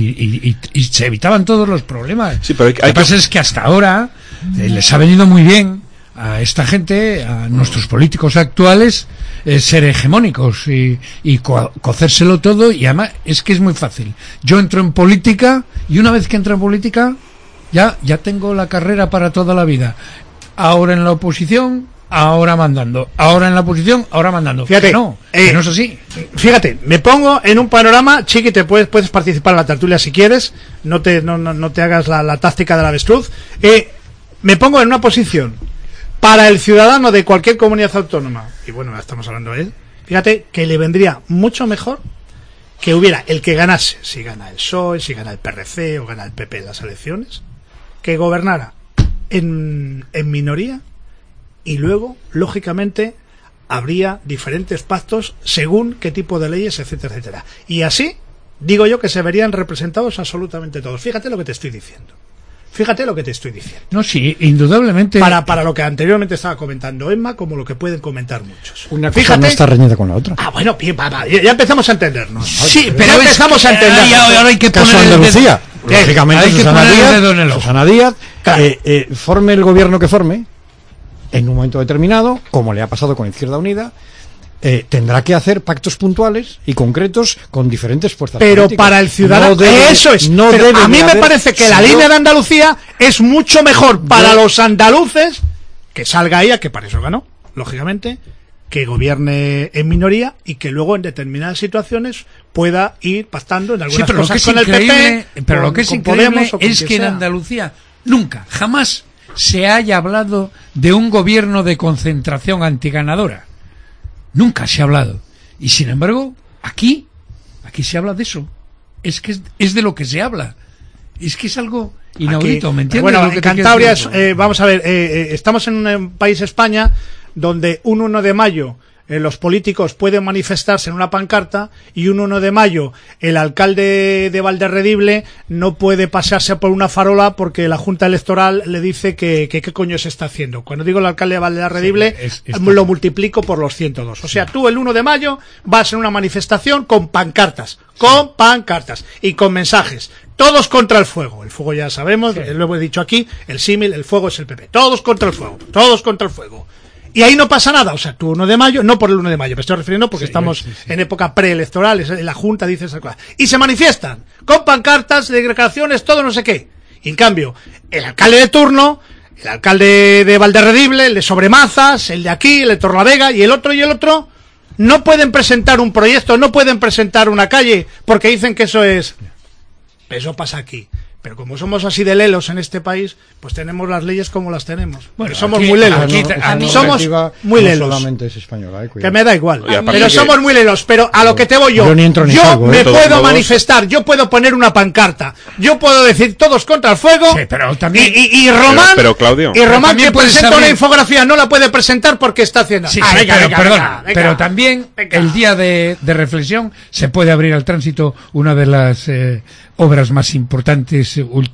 Y se evitaban todos los problemas. Sí, pero lo que pasa es que hasta ahora les ha venido muy bien a esta gente, a nuestros políticos actuales, ser hegemónicos y cocérselo todo. Y además es que es muy fácil. Yo entro en política y una vez que entro en política ya tengo la carrera para toda la vida. Ahora en la oposición, ahora mandando, ahora en la oposición, ahora mandando. Fíjate, que no es así. Fíjate, me pongo en un panorama, Chiqui, te puedes participar en la tertulia si quieres, no te hagas la táctica del avestruz. Me pongo en una posición para el ciudadano de cualquier comunidad autónoma, y bueno, ya estamos hablando de él, fíjate que le vendría mucho mejor que hubiera el que ganase, si gana el PSOE, si gana el PRC o gana el PP en las elecciones, que gobernara en minoría. Y luego, lógicamente, habría diferentes pactos según qué tipo de leyes, etcétera, etcétera. Y así, digo yo que se verían representados absolutamente todos. Fíjate lo que te estoy diciendo. No, sí, indudablemente. Para lo que anteriormente estaba comentando Emma, como lo que pueden comentar muchos. Una cosa no está reñida con la otra. Bueno, ya empezamos a entendernos. Sí, pero ya empezamos a entendernos. Ahora hay que poner Andalucía. Lógicamente, Susana Díaz, forme el gobierno que forme, en un momento determinado, como le ha pasado con Izquierda Unida, tendrá que hacer pactos puntuales y concretos con diferentes fuerzas políticas. Pero para el ciudadano, eso es. A mí me parece que la línea de Andalucía es mucho mejor para los andaluces, que salga ella, que para eso ganó, lógicamente, que gobierne en minoría y que luego en determinadas situaciones pueda ir pactando en algunas cosas con el PP. Pero lo que es increíble es que en Andalucía nunca, jamás se haya hablado de un gobierno de concentración antiganadora. Nunca se ha hablado. Y sin embargo, aquí se habla de eso. Es que es de lo que se habla. Es que es algo inaudito, aquí, ¿me entiendes? Bueno, en Cantabria, vamos a ver, estamos en un país, España, donde un 1 de mayo los políticos pueden manifestarse en una pancarta y un 1 de mayo el alcalde de Valderredible no puede pasearse por una farola porque la Junta Electoral le dice que qué coño se está haciendo. Cuando digo el alcalde de Valderredible, lo multiplico por los 102. O sea, tú el 1 de mayo vas en una manifestación con pancartas y con mensajes. Todos contra el fuego. El fuego ya sabemos, lo he dicho aquí, el símil, el fuego es el PP. Todos contra el fuego. Y ahí no pasa nada, o sea, tú 1 de mayo, no por el 1 de mayo, me estoy refiriendo porque estamos en época preelectoral, la Junta dice esas cosas. Y se manifiestan con pancartas, declaraciones, todo no sé qué. Y en cambio, el alcalde de turno, el alcalde de Valderredible, el de Sobremazas, el de aquí, el de Torlavega y el otro, no pueden presentar un proyecto, no pueden presentar una calle, porque dicen que eso pasa aquí. Pero como somos así de lelos en este país, pues tenemos las leyes como las tenemos. Bueno, somos muy lelos. Somos muy lelos. Solamente es española, que me da igual. Pero somos muy lelos. Pero a lo que te voy yo ni entro ni salgo, me puedo manifestar, yo puedo poner una pancarta, yo puedo decir todos contra el fuego. Sí, pero también... y Román, pero Claudio, y Román que presenta una infografía no la puede presentar porque está haciendo. Sí, pero también el día de reflexión se puede abrir al tránsito una de las obras más importantes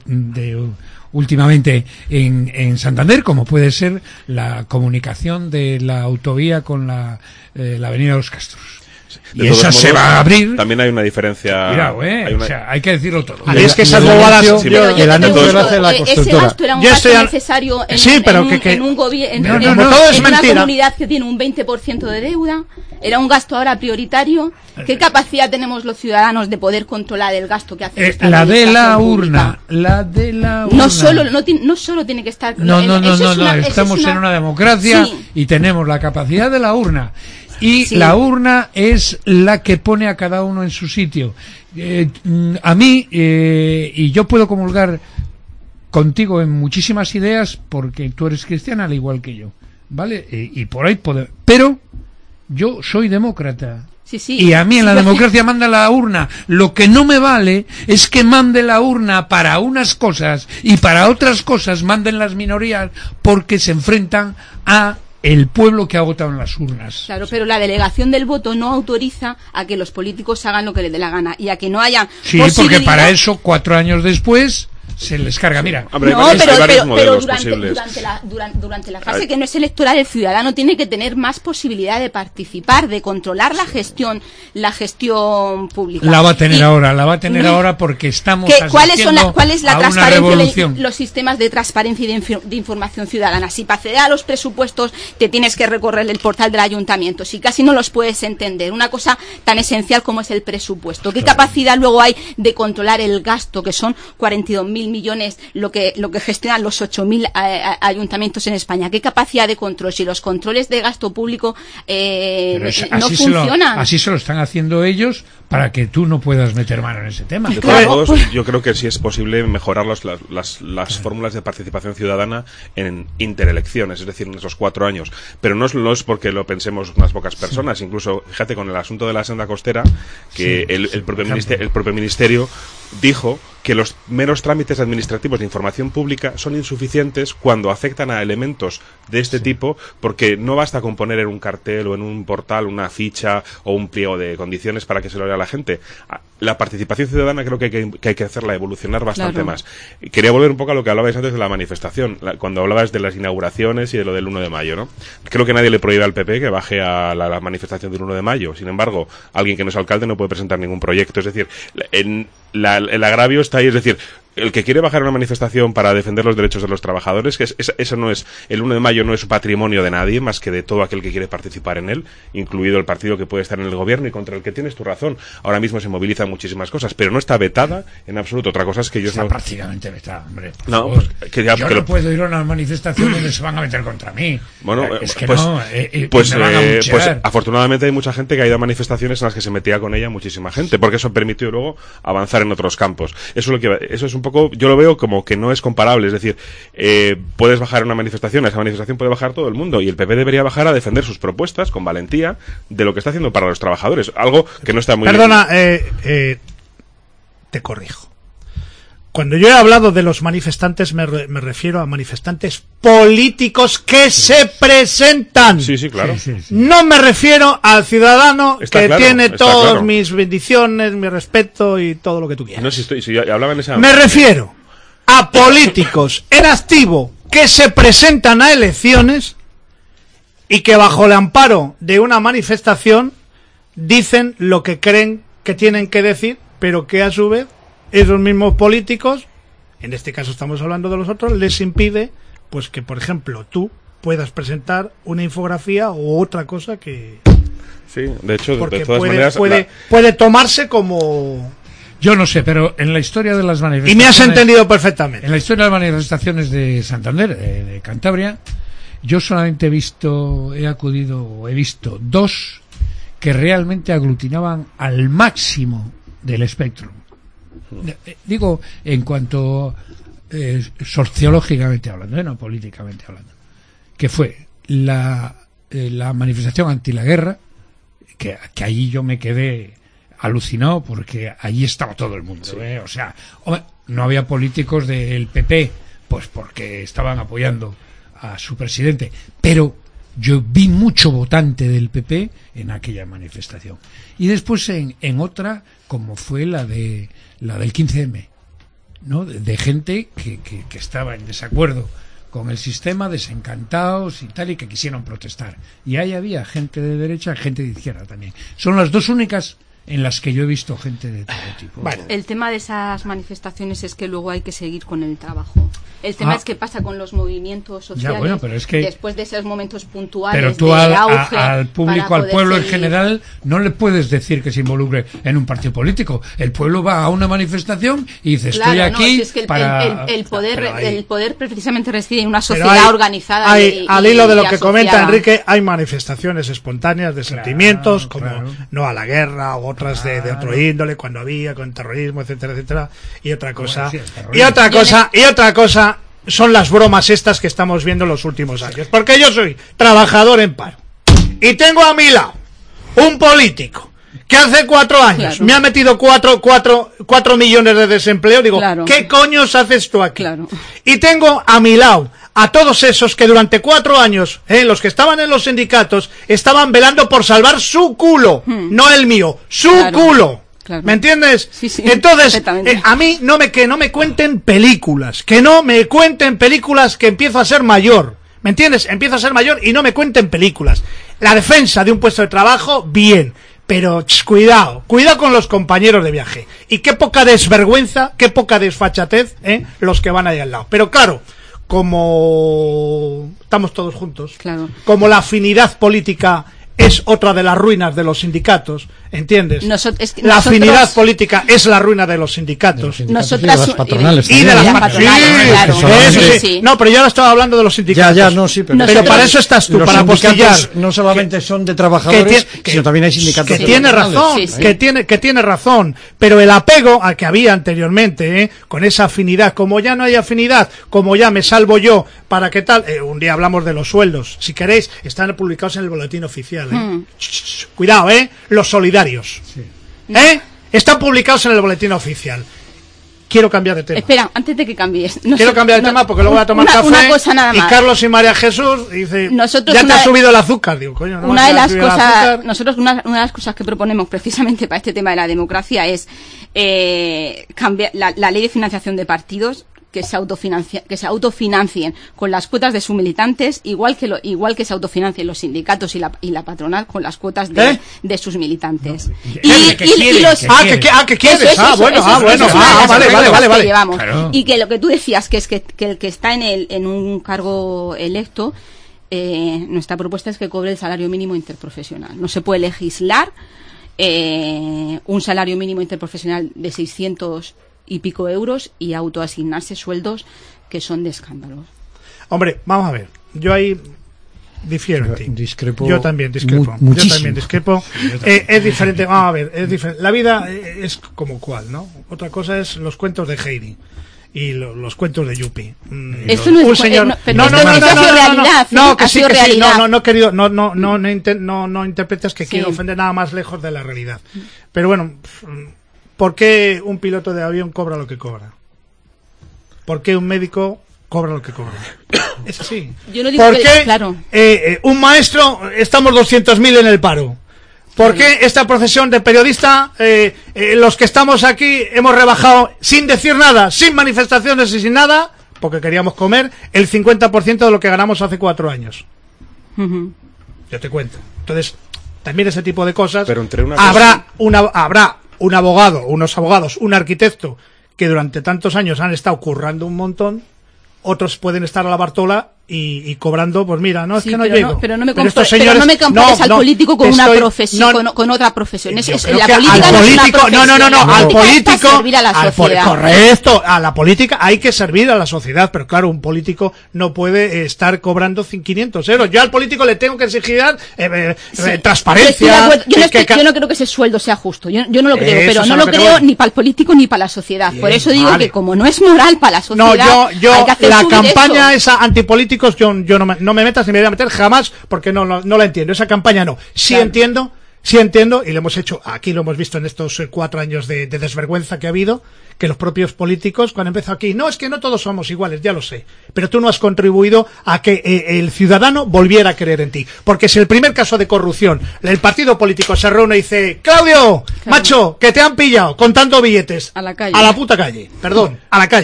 últimamente en Santander, como puede ser la comunicación de la autovía con la avenida de los Castros. Y esa se va a abrir. También hay una diferencia. Cuidado, o sea, hay que decirlo todo. Es que esas bobadas. El anuncio lo hace la constructora. Ese gasto era un gasto necesario en un gobierno, en una comunidad que tiene un 20% de deuda. Era un gasto ahora prioritario. ¿Qué capacidad tenemos los ciudadanos de poder controlar el gasto que hace esta la de la urna? La de la urna. No solo tiene que estar. No. Estamos en una democracia y tenemos la capacidad de la urna. Y la urna es la que pone a cada uno en su sitio. A mí, y yo puedo comulgar contigo en muchísimas ideas porque tú eres cristiana al igual que yo, ¿vale? Y por ahí podemos. Pero yo soy demócrata. Y a mí en la democracia manda la urna. Lo que no me vale es que mande la urna para unas cosas y para otras cosas manden las minorías porque se enfrentan a el pueblo que ha votado en las urnas. Claro, pero la delegación del voto no autoriza a que los políticos hagan lo que les dé la gana y a que no haya porque para eso 4 años después se les carga, mira. Hombre, pero durante la fase que no es electoral, el ciudadano tiene que tener más posibilidad de participar, de controlar la gestión pública. La va a tener ahora porque estamos ¿Cuál es la transparencia, los sistemas de transparencia y de información ciudadana? Si para acceder a los presupuestos te tienes que recorrer el portal del ayuntamiento, si casi no los puedes entender, una cosa tan esencial como es el presupuesto, ¿qué capacidad luego hay de controlar el gasto, que son 42.000 millones lo que gestionan los 8.000 ayuntamientos en España? ¿Qué capacidad de control? Si los controles de gasto público no funcionan. Así se lo están haciendo ellos para que tú no puedas meter mano en ese tema. De todos modos, yo creo que sí es posible mejorar las fórmulas de participación ciudadana en interelecciones, es decir, en esos 4 años. Pero no es porque lo pensemos unas pocas personas. Incluso, fíjate, con el asunto de la senda costera, que el propio ministerio dijo que los meros trámites administrativos de información pública son insuficientes cuando afectan a elementos de este tipo, porque no basta con poner en un cartel o en un portal una ficha o un pliego de condiciones para que se lo lea la gente. La participación ciudadana creo que hay que hacerla evolucionar bastante más. Quería volver un poco a lo que hablabais antes de la manifestación, cuando hablabais de las inauguraciones y de lo del 1 de mayo, ¿no? Creo que nadie le prohíbe al PP que baje a la manifestación del 1 de mayo. Sin embargo, alguien que no es alcalde no puede presentar ningún proyecto. Es decir, el agravio está ahí, es decir, el que quiere bajar a una manifestación para defender los derechos de los trabajadores, que eso no es, el 1 de mayo no es patrimonio de nadie más que de todo aquel que quiere participar en él, incluido el partido que puede estar en el gobierno y contra el que tienes tu razón. Ahora mismo se movilizan muchísimas cosas, pero no está vetada en absoluto. Otra cosa es que ellos está prácticamente vetada, hombre. No, yo no puedo ir a una manifestación donde se van a meter contra mí. Bueno, pues afortunadamente hay mucha gente que ha ido a manifestaciones en las que se metía con ella muchísima gente, porque eso permitió luego avanzar en otros campos. Eso es un poco, yo lo veo como que no es comparable, es decir, puedes bajar a una manifestación, a esa manifestación puede bajar todo el mundo, y el PP debería bajar a defender sus propuestas con valentía de lo que está haciendo para los trabajadores, algo que no está muy Perdona, te corrijo. Cuando yo he hablado de los manifestantes me refiero a manifestantes políticos que se presentan. Sí, claro. Sí. No me refiero al ciudadano tiene todas mis bendiciones, mi respeto y todo lo que tú quieras. No, si hablaba en esa... Me refiero a políticos en activo que se presentan a elecciones y que bajo el amparo de una manifestación dicen lo que creen que tienen que decir, pero que a su vez esos mismos políticos, en este caso estamos hablando de los otros, les impide pues que, por ejemplo, tú puedas presentar una infografía o otra cosa que... Sí, de hecho, porque de todas maneras... puede tomarse como... Yo no sé, pero en la historia de las manifestaciones... Y me has entendido perfectamente. En la historia de las manifestaciones de Santander, de Cantabria, yo solamente he visto 2 que realmente aglutinaban al máximo del espectro. Digo, en cuanto sociológicamente hablando, no políticamente hablando, que fue la manifestación anti la guerra, que allí yo me quedé alucinado porque allí estaba todo el mundo, sí. O sea, no había políticos del PP, pues porque estaban apoyando a su presidente, pero yo vi mucho votante del PP en aquella manifestación. Y después en otra, como fue la del 15M, ¿no? De gente que estaba en desacuerdo con el sistema, desencantados y tal, y que quisieron protestar. Y ahí había gente de derecha, gente de izquierda también. Son las dos únicas en las que yo he visto gente de todo tipo. Vale. El tema de esas manifestaciones es que luego hay que seguir con el trabajo. El tema es qué pasa con los movimientos sociales, ya, bueno, pero es que, después de esos momentos puntuales. Pero tú al público, al pueblo seguir. En general, no le puedes decir que se involucre en un partido político. El pueblo va a una manifestación y dice, estoy aquí es que para... el poder precisamente reside en una sociedad organizada. Al hilo de lo que comenta Enrique, hay manifestaciones espontáneas de sentimientos, como no a la guerra o otras de otro índole, cuando había, con terrorismo, etcétera, etcétera, y otra cosa. Y otra cosa son las bromas estas que estamos viendo en los últimos años. Porque yo soy trabajador en paro y tengo a mi lado un político que hace 4 años me ha metido 4 millones de desempleo. Digo, ¿qué coños haces tú aquí? Y tengo a mi lado a todos esos que durante 4 años, los que estaban en los sindicatos, estaban velando por salvar su culo, no el mío, su culo. ¿Me entiendes? Sí, entonces, a mí que no me cuenten películas, que empiezo a ser mayor. ¿Me entiendes? Empiezo a ser mayor y no me cuenten películas. La defensa de un puesto de trabajo, bien. Pero cuidado con los compañeros de viaje. Y qué poca desvergüenza, qué poca desfachatez, los que van ahí al lado. Pero claro, como estamos todos juntos, como la afinidad política es otra de las ruinas de los sindicatos, ¿entiendes? La afinidad política es la ruina de los sindicatos. Y de las patronales. Y de las patronales, sí. No, pero yo ahora estaba hablando de los sindicatos. Pero para eso estás tú, para apostillar. No solamente son de trabajadores, sino también hay sindicatos. Que tiene razón, que tiene razón. Pero el apego al que había anteriormente, con esa afinidad, como ya no hay afinidad, como ya me salvo yo, para qué tal, un día hablamos de los sueldos. Si queréis, están publicados en el boletín oficial. Cuidado, los solidarios. Están publicados en el boletín oficial. Quiero cambiar de tema. Espera, antes de que cambies. Quiero cambiar de tema porque luego voy a tomar café. Una cosa nada más. Y Carlos y María Jesús dice, ya te ha subido el azúcar. Digo, coño, no una de las cosas que proponemos precisamente para este tema de la democracia es cambiar la ley de financiación de partidos, que se autofinancien con las cuotas de sus militantes, igual que se autofinancien los sindicatos y la patronal con las cuotas de sus militantes. ¿Qué quieres? Vale. Claro. Y que lo que tú decías, que es que el que está en un cargo electo, nuestra propuesta es que cobre el salario mínimo interprofesional. No se puede legislar un salario mínimo interprofesional de 600 y pico euros y autoasignarse sueldos que son de escándalo. Hombre, vamos a ver, yo ahí difiero en ti. Yo también discrepo. Es diferente, vamos a ver, es diferente. La vida es como cual, ¿no? Otra cosa es los cuentos de Heidi y los cuentos de Yuppie. Esto no es realidad. No interpretes que quiero ofender nada más lejos de la realidad. Pero bueno, ¿por qué un piloto de avión cobra lo que cobra? ¿Por qué un médico cobra lo que cobra? Es así. Yo no digo ¿por qué un maestro estamos 200.000 en el paro? ¿Por qué esta profesión de periodista, los que estamos aquí hemos rebajado sin decir nada, sin manifestaciones y sin nada, porque queríamos comer, el 50% de lo que ganamos hace 4 años? Yo te cuento. Entonces, también ese tipo de cosas. Pero entre habrá un abogado, unos abogados, un arquitecto que durante tantos años han estado currando un montón, otros pueden estar a la Bartola y cobrando, pues mira, no es sí, que no llego. Pero no me compares al político con una profesión, con otra profesión. La política no es una profesión. Al político servir a la sociedad. Correcto, a la política hay que servir a la sociedad, pero claro, un político no puede estar cobrando 500 euros. Yo al político le tengo que exigir transparencia. Yo no creo que ese sueldo sea justo. Yo no lo creo, pero no lo creo ni para el político ni para la sociedad. Por eso digo que como no es moral para la sociedad, hay que hacer la campaña esa antipolítica yo no me metas ni me voy a meter jamás porque no la entiendo, esa campaña no. Sí entiendo y lo hemos hecho, aquí lo hemos visto en estos 4 años de desvergüenza que ha habido, que los propios políticos cuando empezó aquí, no, es que no todos somos iguales, ya lo sé, pero tú no has contribuido a que el ciudadano volviera a creer en ti, porque si el primer caso de corrupción, el partido político se reúne y dice, Claudio, macho, que te han pillado contando billetes, a la calle, a la puta calle, perdón, a la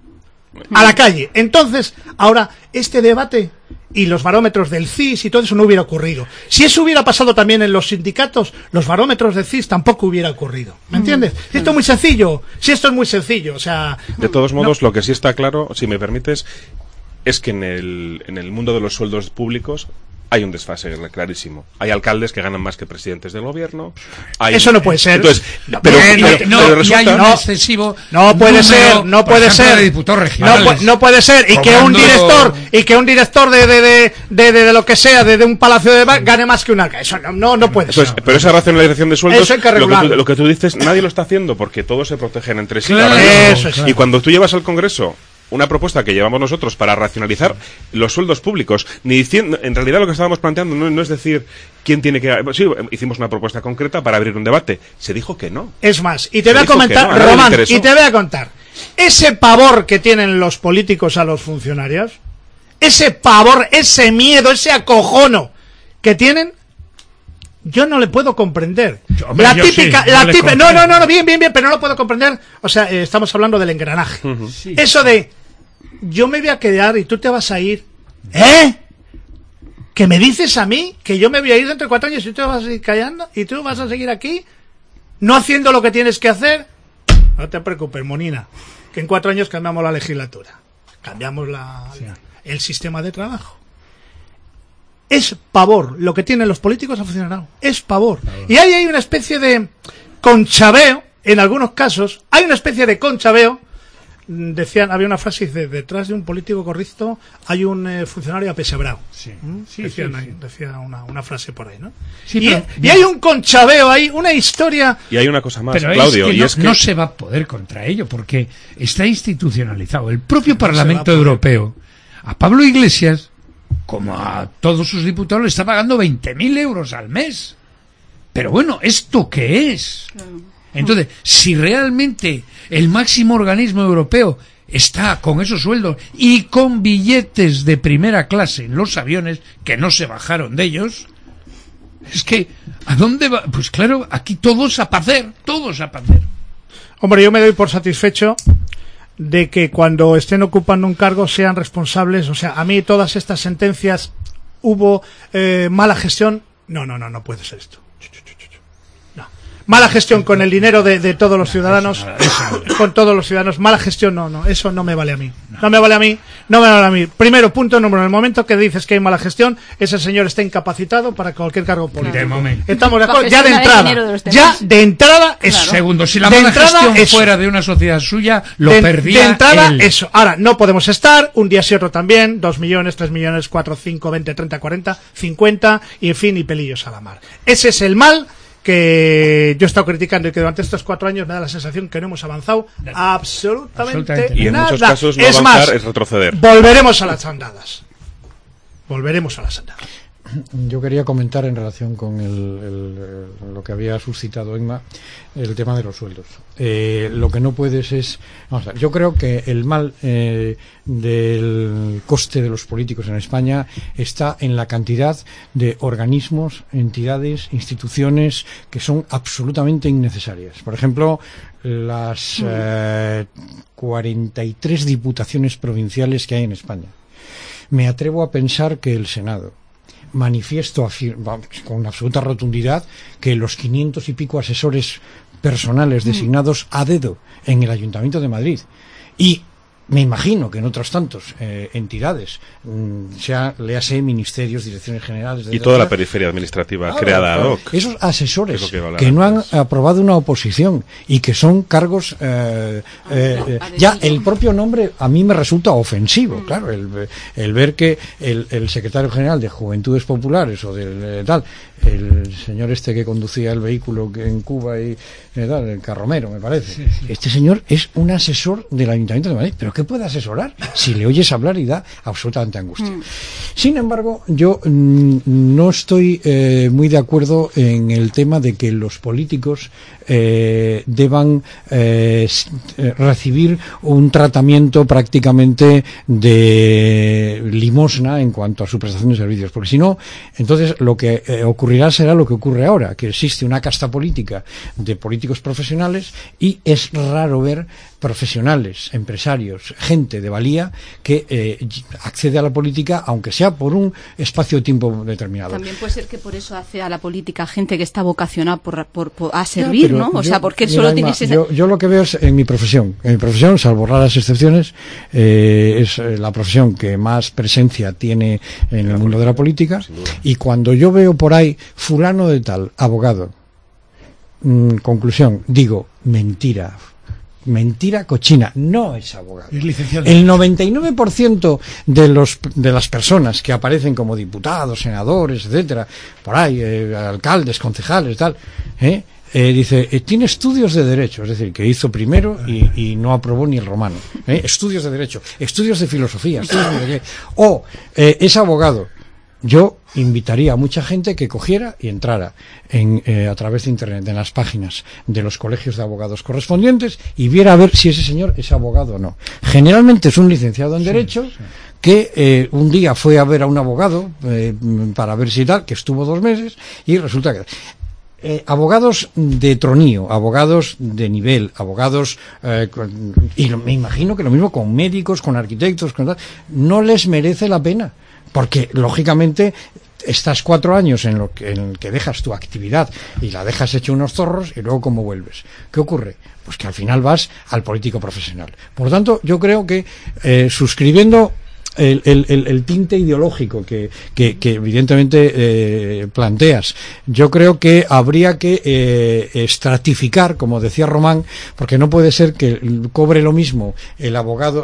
calle. Entonces, ahora, este debate y los barómetros del CIS y todo eso no hubiera ocurrido. Si eso hubiera pasado también en los sindicatos, los barómetros del CIS tampoco hubiera ocurrido. ¿Me entiendes? Esto es muy sencillo. Si esto es muy sencillo, o sea... De todos modos, lo que sí está claro, si me permites, es que en el mundo de los sueldos públicos hay un desfase clarísimo. Hay alcaldes que ganan más que presidentes del gobierno. Eso no puede ser. Entonces, pero resulta, hay un excesivo no puede ser, no puede ser. De diputados regionales, no puede ser y que un director de lo que sea, de un palacio de gane más que un alcalde. Eso no puede ser. Pero esa racionalización de sueldos, eso hay que regularlo. lo que tú dices, nadie lo está haciendo porque todos se protegen entre sí. Claro, Y cuando tú llevas al Congreso una propuesta que llevamos nosotros para racionalizar los sueldos públicos, ni diciendo, en realidad lo que estábamos planteando no es decir quién tiene que... Sí, hicimos una propuesta concreta para abrir un debate. Se dijo que no. Es más, y te voy a comentar, Román, y te voy a contar, ese pavor que tienen los políticos a los funcionarios, ese pavor, ese miedo, ese acojono que tienen, yo no le puedo comprender. Hombre, la típica, no, bien, pero no lo puedo comprender. O sea, estamos hablando del engranaje. Sí. Eso de, yo me voy a quedar y tú te vas a ir. ¿Que me dices a mí que yo me voy a ir dentro de 4 años y tú te vas a seguir callando y tú vas a seguir aquí no haciendo lo que tienes que hacer? No te preocupes, monina, que en 4 años cambiamos la legislatura, cambiamos el sistema de trabajo. Es pavor lo que tienen los políticos a funcionar. Es pavor. Y ahí hay una especie de conchabeo, en algunos casos, hay una especie de conchabeo. Decían, había una frase, dice, detrás de un político correcto hay un funcionario apesebrado. Decía una frase por ahí, ¿no? Sí, y hay un conchabeo, hay una historia. Y hay una cosa más, pero Claudio. No se va a poder contra ello, porque está institucionalizado. El propio Parlamento Europeo, a Pablo Iglesias, como a todos sus diputados, le está pagando 20.000 euros al mes. Pero bueno, ¿esto qué es? Entonces, si realmente el máximo organismo europeo está con esos sueldos y con billetes de primera clase en los aviones, que no se bajaron de ellos, es que, ¿a dónde va? Pues claro, aquí todos a pacer. Hombre, yo me doy por satisfecho de que cuando estén ocupando un cargo sean responsables. O sea, a mí todas estas sentencias, hubo mala gestión, no puede ser esto. No. Mala gestión con el dinero de todos los ciudadanos, con todos los ciudadanos, mala gestión, eso no me vale a mí. No me vale a mí. Primero, punto número, en el momento que dices que hay mala gestión, ese señor está incapacitado para cualquier cargo político. De momento. Estamos de acuerdo, ya de entrada, eso. Segundo, si la mala gestión fuera de una sociedad suya, lo perdía de entrada, él. Eso. Ahora, no podemos estar, un día sí otro también, 2 millones, 3 millones, 4, 5, 20, 30, 40, 50, y en fin, y pelillos a la mar. Ese es el mal que yo he estado criticando y que durante estos 4 años me da la sensación que no hemos avanzado absolutamente y en nada. muchos casos no es avanzar más, es retroceder. Volveremos a las andadas. Yo quería comentar en relación con lo que había suscitado Inma, el tema de los sueldos. Lo que no puedes es... Vamos a ver, yo creo que el mal del coste de los políticos en España está en la cantidad de organismos, entidades, instituciones que son absolutamente innecesarias. Por ejemplo, las 43 diputaciones provinciales que hay en España. Me atrevo a pensar que el Senado manifiesto con absoluta rotundidad que los 500 y pico asesores personales designados a dedo en el Ayuntamiento de Madrid y me imagino que en otros tantos entidades, léase ministerios, direcciones generales... Y toda la periferia administrativa creada ad hoc. Esos asesores que no han aprobado una oposición y que son cargos... ya el propio nombre a mí me resulta ofensivo, claro, el ver que el secretario general de Juventudes Populares o del tal, el señor que conducía el vehículo en Cuba y tal, el Carromero, me parece, este señor es un asesor del Ayuntamiento de Madrid, pero ¿qué puede asesorar si le oyes hablar y da absolutamente angustia? Sin embargo, yo no estoy muy de acuerdo en el tema de que los políticos deban recibir un tratamiento prácticamente de limosna en cuanto a su prestación de servicios, porque si no, entonces lo que ocurrirá será lo que ocurre ahora, que existe una casta política de políticos profesionales y es raro ver profesionales, empresarios, gente de valía que accede a la política, aunque sea por un espacio de tiempo determinado. También puede ser que por eso hace a la política gente que está vocacionada a servir, ¿no? O sea, porque solo tienes yo lo que veo es en mi profesión, salvo raras excepciones, es la profesión que más presencia tiene en el mundo de la política, y cuando yo veo por ahí fulano de tal, abogado, conclusión, digo, mentira cochina, no es abogado. Es licenciado. El 99% de las personas que aparecen como diputados, senadores, etcétera, por ahí, alcaldes, concejales, tal, dice, tiene estudios de derecho, es decir, que hizo primero y no aprobó ni el romano. Estudios de derecho, estudios de filosofía, es abogado. Yo invitaría a mucha gente que cogiera y entrara a través de Internet, en las páginas de los colegios de abogados correspondientes, y viera a ver si ese señor es abogado o no. Generalmente es un licenciado en Derecho que un día fue a ver a un abogado para ver si tal, que estuvo 2 meses, y resulta que... abogados de tronío, abogados de nivel, abogados y me imagino que lo mismo con médicos, con arquitectos, no les merece la pena, porque lógicamente estás 4 años en el que dejas tu actividad y la dejas hecho unos zorros, y luego ¿cómo vuelves? ¿Qué ocurre? Pues que al final vas al político profesional. Por lo tanto, yo creo que suscribiendo el tinte ideológico que evidentemente planteas, yo creo que habría que estratificar, como decía Román, porque no puede ser que cobre lo mismo el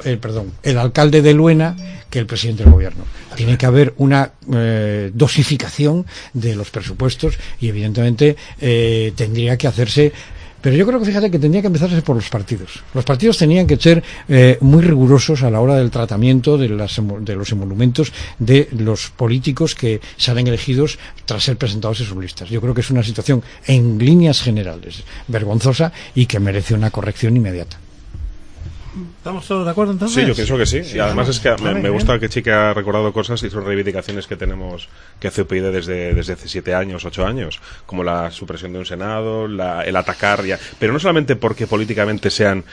alcalde de Luena que el presidente del gobierno. Tiene que haber una dosificación de los presupuestos y evidentemente tendría que hacerse. Pero yo creo que, fíjate, que tendría que empezarse por los partidos. Los partidos tenían que ser muy rigurosos a la hora del tratamiento de los emolumentos de los políticos que salen elegidos tras ser presentados en sus listas. Yo creo que es una situación, en líneas generales, vergonzosa y que merece una corrección inmediata. ¿Estamos todos de acuerdo entonces? Sí, yo pienso que sí. Y además es que me gusta que Chique ha recordado cosas y son reivindicaciones que tenemos, que hace UPyD desde hace 7 años, 8 años, como la supresión de un Senado, el atacar, pero no solamente porque políticamente sean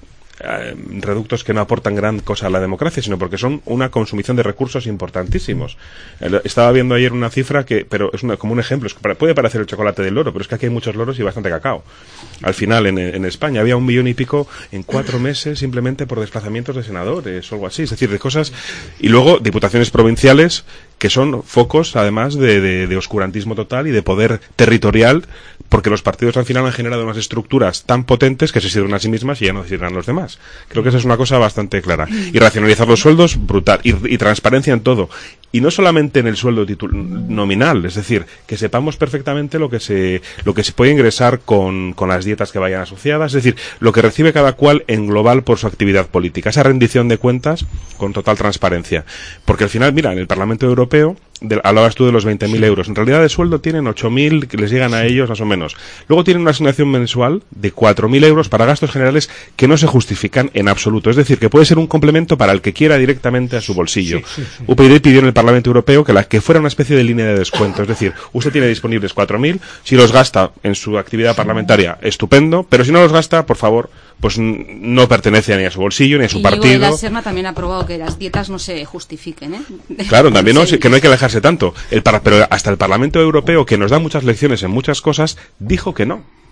reductos que no aportan gran cosa a la democracia, sino porque son una consumición de recursos importantísimos. Estaba viendo ayer una cifra pero es como un ejemplo, puede parecer el chocolate del loro, pero es que aquí hay muchos loros y bastante cacao. Al final, en España había 1 millón y pico en 4 meses simplemente por desplazamientos de senadores o algo así, es decir, de cosas, y luego diputaciones provinciales que son focos, además, de oscurantismo total y de poder territorial, porque los partidos al final han generado unas estructuras tan potentes que se sirven a sí mismas y ya no sirven a los demás. Creo que esa es una cosa bastante clara. Y racionalizar los sueldos, brutal. Y transparencia en todo. Y no solamente en el sueldo nominal, es decir, que sepamos perfectamente lo que se puede ingresar con las dietas que vayan asociadas, es decir, lo que recibe cada cual en global por su actividad política. Esa rendición de cuentas con total transparencia. Porque al final, mira, en el Parlamento Europeo, hablabas tú de los 20.000 euros. En realidad de sueldo tienen 8.000 que les llegan a ellos más o menos. Luego tienen una asignación mensual de 4.000 euros para gastos generales que no se justifican en absoluto. Es decir, que puede ser un complemento para el que quiera directamente a su bolsillo. UPyD pidió en el Parlamento Europeo que fuera una especie de línea de descuento. Es decir, usted tiene disponibles 4.000, si los gasta en su actividad parlamentaria, estupendo, pero si no los gasta, por favor, pues no pertenece ni a su bolsillo ni a su partido. Y la Serna también ha aprobado que las dietas no se justifiquen, ¿eh? Claro, también no, que no hay que alejarse tanto. Pero hasta el Parlamento Europeo, que nos da muchas lecciones en muchas cosas, dijo que no.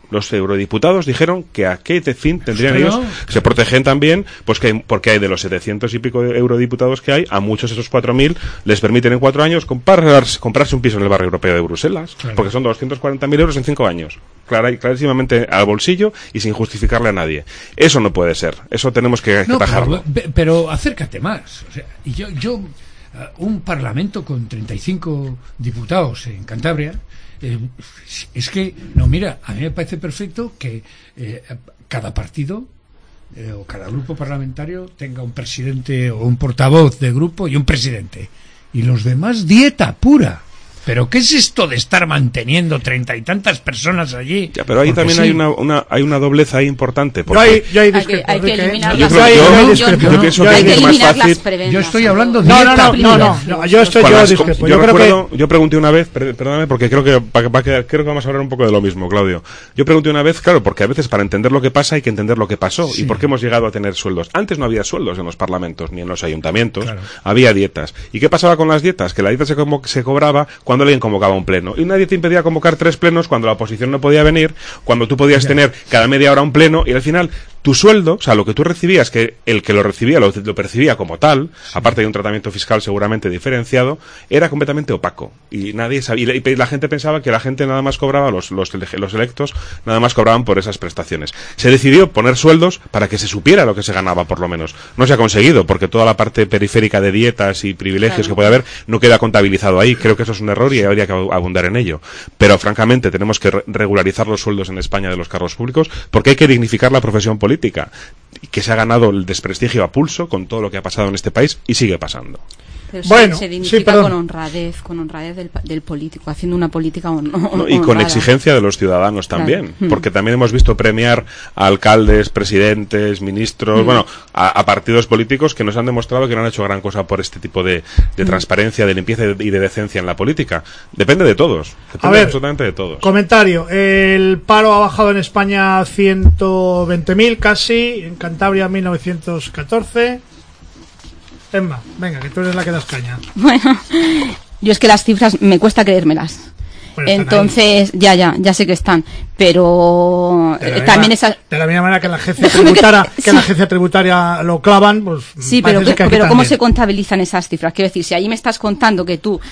Los eurodiputados dijeron que a qué fin tendrían ellos, se protegen también, pues porque hay de los 700 y pico de eurodiputados que hay, a muchos esos 4.000 les permiten en 4 años comprarse un piso en el barrio europeo de Bruselas, porque son 240.000 euros en 5 años, clarísimamente al bolsillo y sin justificarle a nadie. Eso no puede ser, eso tenemos que atajarlo. Pero acércate más, o sea, y yo un parlamento con 35 diputados en Cantabria, es que, no, mira, a mí me parece perfecto que cada partido o cada grupo parlamentario tenga un presidente o un portavoz de grupo y un presidente, y los demás dieta pura. ¿Pero qué es esto de estar manteniendo 30 y tantas personas allí? Ya, pero ahí también sí. hay una dobleza ahí importante. Hay que eliminar las prebendas. Yo estoy hablando de yo pregunté una vez, perdóname, porque creo que vamos a hablar un poco de lo mismo, Claudio. Yo pregunté una vez, claro, porque a veces para entender lo que pasa hay que entender lo que pasó y por qué hemos llegado a tener sueldos. Antes no había sueldos en los parlamentos ni en los ayuntamientos, había dietas. ¿Y qué pasaba con las dietas? Que la dieta se cobraba cuando alguien convocaba un pleno. Y nadie te impedía convocar 3 plenos cuando la oposición no podía venir, cuando tú podías tener cada media hora un pleno, y al final tu sueldo, o sea, lo que tú recibías, que el que lo recibía lo percibía como tal, aparte de un tratamiento fiscal seguramente diferenciado, era completamente opaco. Y nadie sabía, y la gente pensaba que la gente nada más cobraba, los electos, nada más cobraban por esas prestaciones. Se decidió poner sueldos para que se supiera lo que se ganaba, por lo menos. No se ha conseguido, porque toda la parte periférica de dietas y privilegios que puede haber no queda contabilizado ahí. Creo que eso es un error y habría que abundar en ello. Pero, francamente, tenemos que regularizar los sueldos en España de los cargos públicos, porque hay que dignificar la profesión política, que se ha ganado el desprestigio a pulso con todo lo que ha pasado en este país y sigue pasando. Pero bueno, se dignifica con honradez del político, haciendo una política y con exigencia de los ciudadanos también, porque también hemos visto premiar a alcaldes, presidentes, ministros, a partidos políticos que nos han demostrado que no han hecho gran cosa por este tipo de transparencia, de limpieza y de decencia en la política. Depende de todos, absolutamente de todos. Comentario: el paro ha bajado en España 120.000 casi, en Cantabria 1914. Emma, venga, que tú eres la que das caña. Bueno, yo es que las cifras me cuesta creérmelas. Bueno, entonces, ya sé que están, pero también esa... De la misma manera que la agencia tributaria lo clavan, pues... Sí, pero ¿cómo se contabilizan esas cifras? Quiero decir, si ahí me estás contando que tú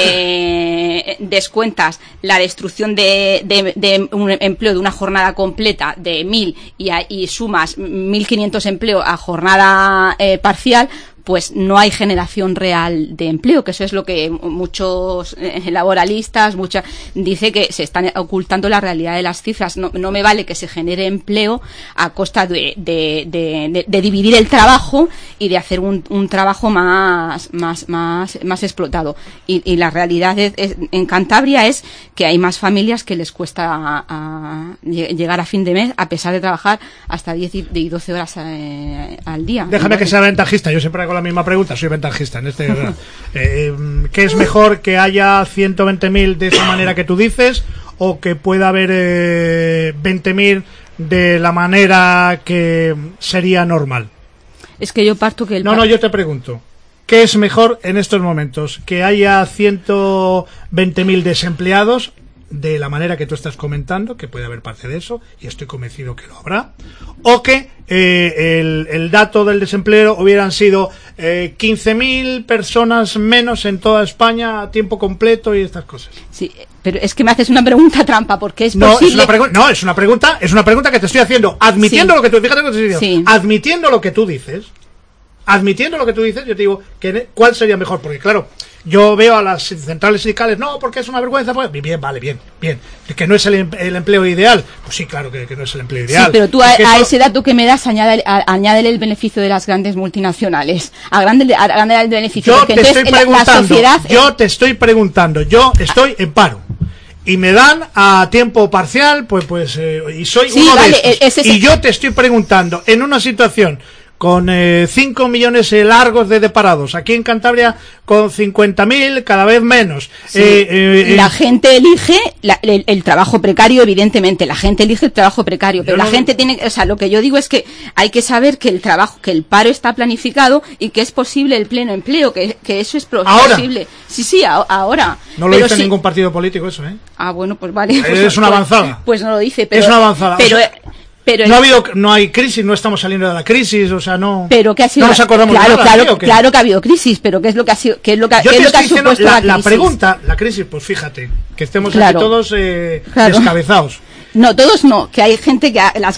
descuentas la destrucción de un empleo de una jornada completa de 1.000 y sumas 1.500 empleos a jornada parcial, pues no hay generación real de empleo, que eso es lo que muchos laboralistas dice, que se están ocultando la realidad de las cifras. No me vale que se genere empleo a costa de dividir el trabajo y de hacer un trabajo más explotado. Y la realidad en Cantabria es que hay más familias que les cuesta llegar a fin de mes, a pesar de trabajar hasta 10 y 12 horas al día. Déjame que sea ventajista, yo siempre hago la misma pregunta, soy ventajista en este. ¿Qué es mejor, que haya 120.000 de esa manera que tú dices, o que pueda haber 20.000 de la manera que sería normal? Es que yo parto que yo te pregunto, ¿qué es mejor en estos momentos? ¿Que haya 120.000 desempleados de la manera que tú estás comentando, que puede haber parte de eso, y estoy convencido que lo habrá, o que el dato del desempleo hubieran sido 15.000 personas menos en toda España a tiempo completo y estas cosas? Sí, pero es que me haces una pregunta trampa, porque es posible... Es una pregunta que te estoy haciendo, admitiendo lo que tú... Fíjate lo que te estoy diciendo. Admitiendo lo que tú dices, yo te digo, ¿cuál sería mejor? Porque claro, yo veo a las centrales sindicales, no, porque es una vergüenza, pues bien, que no es el empleo ideal. Pues sí, claro que no es el empleo ideal. Sí, pero tú a ese dato que me das añádele el beneficio de las grandes multinacionales, añádele el beneficio. Yo te estoy preguntando, yo estoy en paro y me dan a tiempo parcial, y soy uno de esos. Y yo te estoy preguntando, en una situación con 5 millones largos de parados. Aquí en Cantabria con 50.000, cada vez menos. Sí. La gente elige el trabajo precario, evidentemente. La gente elige el trabajo precario, pero la gente tiene, o sea, lo que yo digo es que hay que saber que el paro está planificado y que es posible el pleno empleo, que eso es posible. Sí, ahora. No lo dice ningún partido político eso, ¿eh? Ah, bueno, pues vale. Es una avanzada. Pues no lo dice, pero... Es una avanzada. Pero no hay crisis, no estamos saliendo de la crisis, o sea, no. Pero ¿qué ha sido? No nos acordamos de nada. Claro que ha habido crisis, pero ¿qué es lo que ha sido? ¿Qué es lo que ha supuesto la pregunta, la crisis, pues fíjate, que estemos aquí todos descabezados. No, todos no, que hay gente que las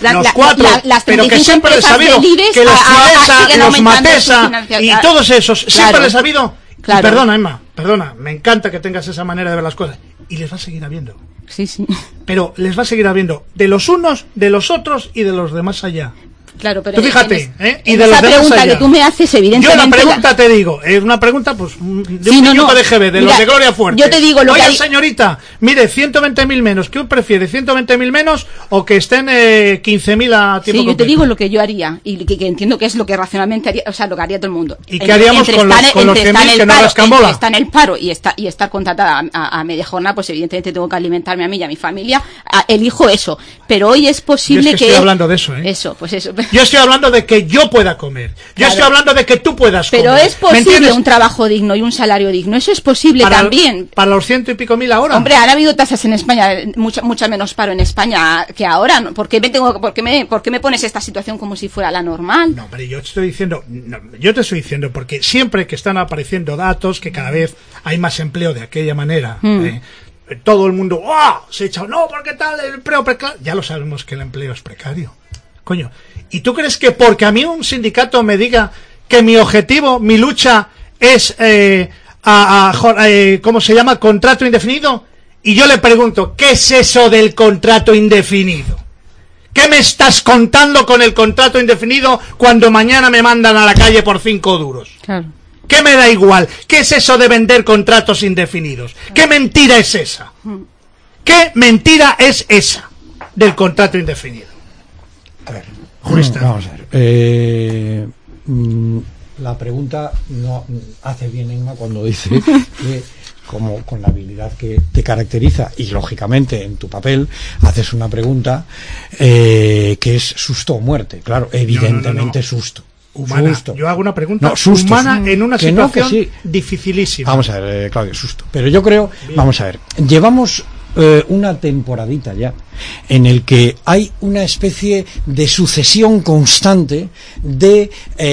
pero que siempre les ha habido que los Filesa, los Matesa y todos esos, siempre les ha habido. Claro. Perdona, Emma, me encanta que tengas esa manera de ver las cosas. Y les va a seguir habiendo. Sí. Pero les va a seguir habiendo de los unos, de los otros y de los demás allá. Claro, pero tú fíjate, y de esa pregunta que tú me haces, evidentemente. Yo la pregunta te digo, es una pregunta pues de un minuto de GB, de los de Gloria Fuerte. Yo te digo lo que señorita, mire, 100.000 menos, ¿qué prefiere? ¿120.000 menos o que estén 15.000 a tiempo completo? Sí, yo te digo lo que yo haría y que entiendo que es lo que racionalmente haría, o sea, lo que haría todo el mundo. ¿Y qué haríamos con los 100.000 que no rascan bola? Está en el paro y estar contratada a media jornada, pues evidentemente tengo que alimentarme a mí y a mi familia, elijo eso. Pero hoy es posible que estoy hablando de eso, ¿eh? Eso. Yo estoy hablando de que yo pueda comer. Yo estoy hablando de que tú puedas comer. Pero es posible un trabajo digno y un salario digno. Eso es posible también. Para los 100 y pico mil ahora. Hombre, han habido tasas en España, mucha menos paro en España que ahora. ¿Por qué me pones esta situación como si fuera la normal? No, pero yo te estoy diciendo porque siempre que están apareciendo datos que cada vez hay más empleo de aquella manera, todo el mundo se echa, no, porque tal, el empleo precario. Ya lo sabemos que el empleo es precario. Coño, ¿y tú crees que porque a mí un sindicato me diga que mi objetivo, mi lucha es, ¿cómo se llama? Contrato indefinido? Y yo le pregunto, ¿qué es eso del contrato indefinido? ¿Qué me estás contando con el contrato indefinido cuando mañana me mandan a la calle por 5 duros? Claro. ¿Qué me da igual? ¿Qué es eso de vender contratos indefinidos? ¿Qué mentira es esa? ¿Qué mentira es esa del contrato indefinido? A ver, jurista. Vamos a ver. La pregunta no hace bien Emma cuando dice que, como con la habilidad que te caracteriza y lógicamente en tu papel haces una pregunta que es susto o muerte. Claro, evidentemente no. Susto. Humana. Susto. Yo hago una pregunta susto, humana en una situación dificilísima. Vamos a ver, Claudio, susto. Pero yo creo, vamos a ver, llevamos una temporadita ya en el que hay una especie de sucesión constante de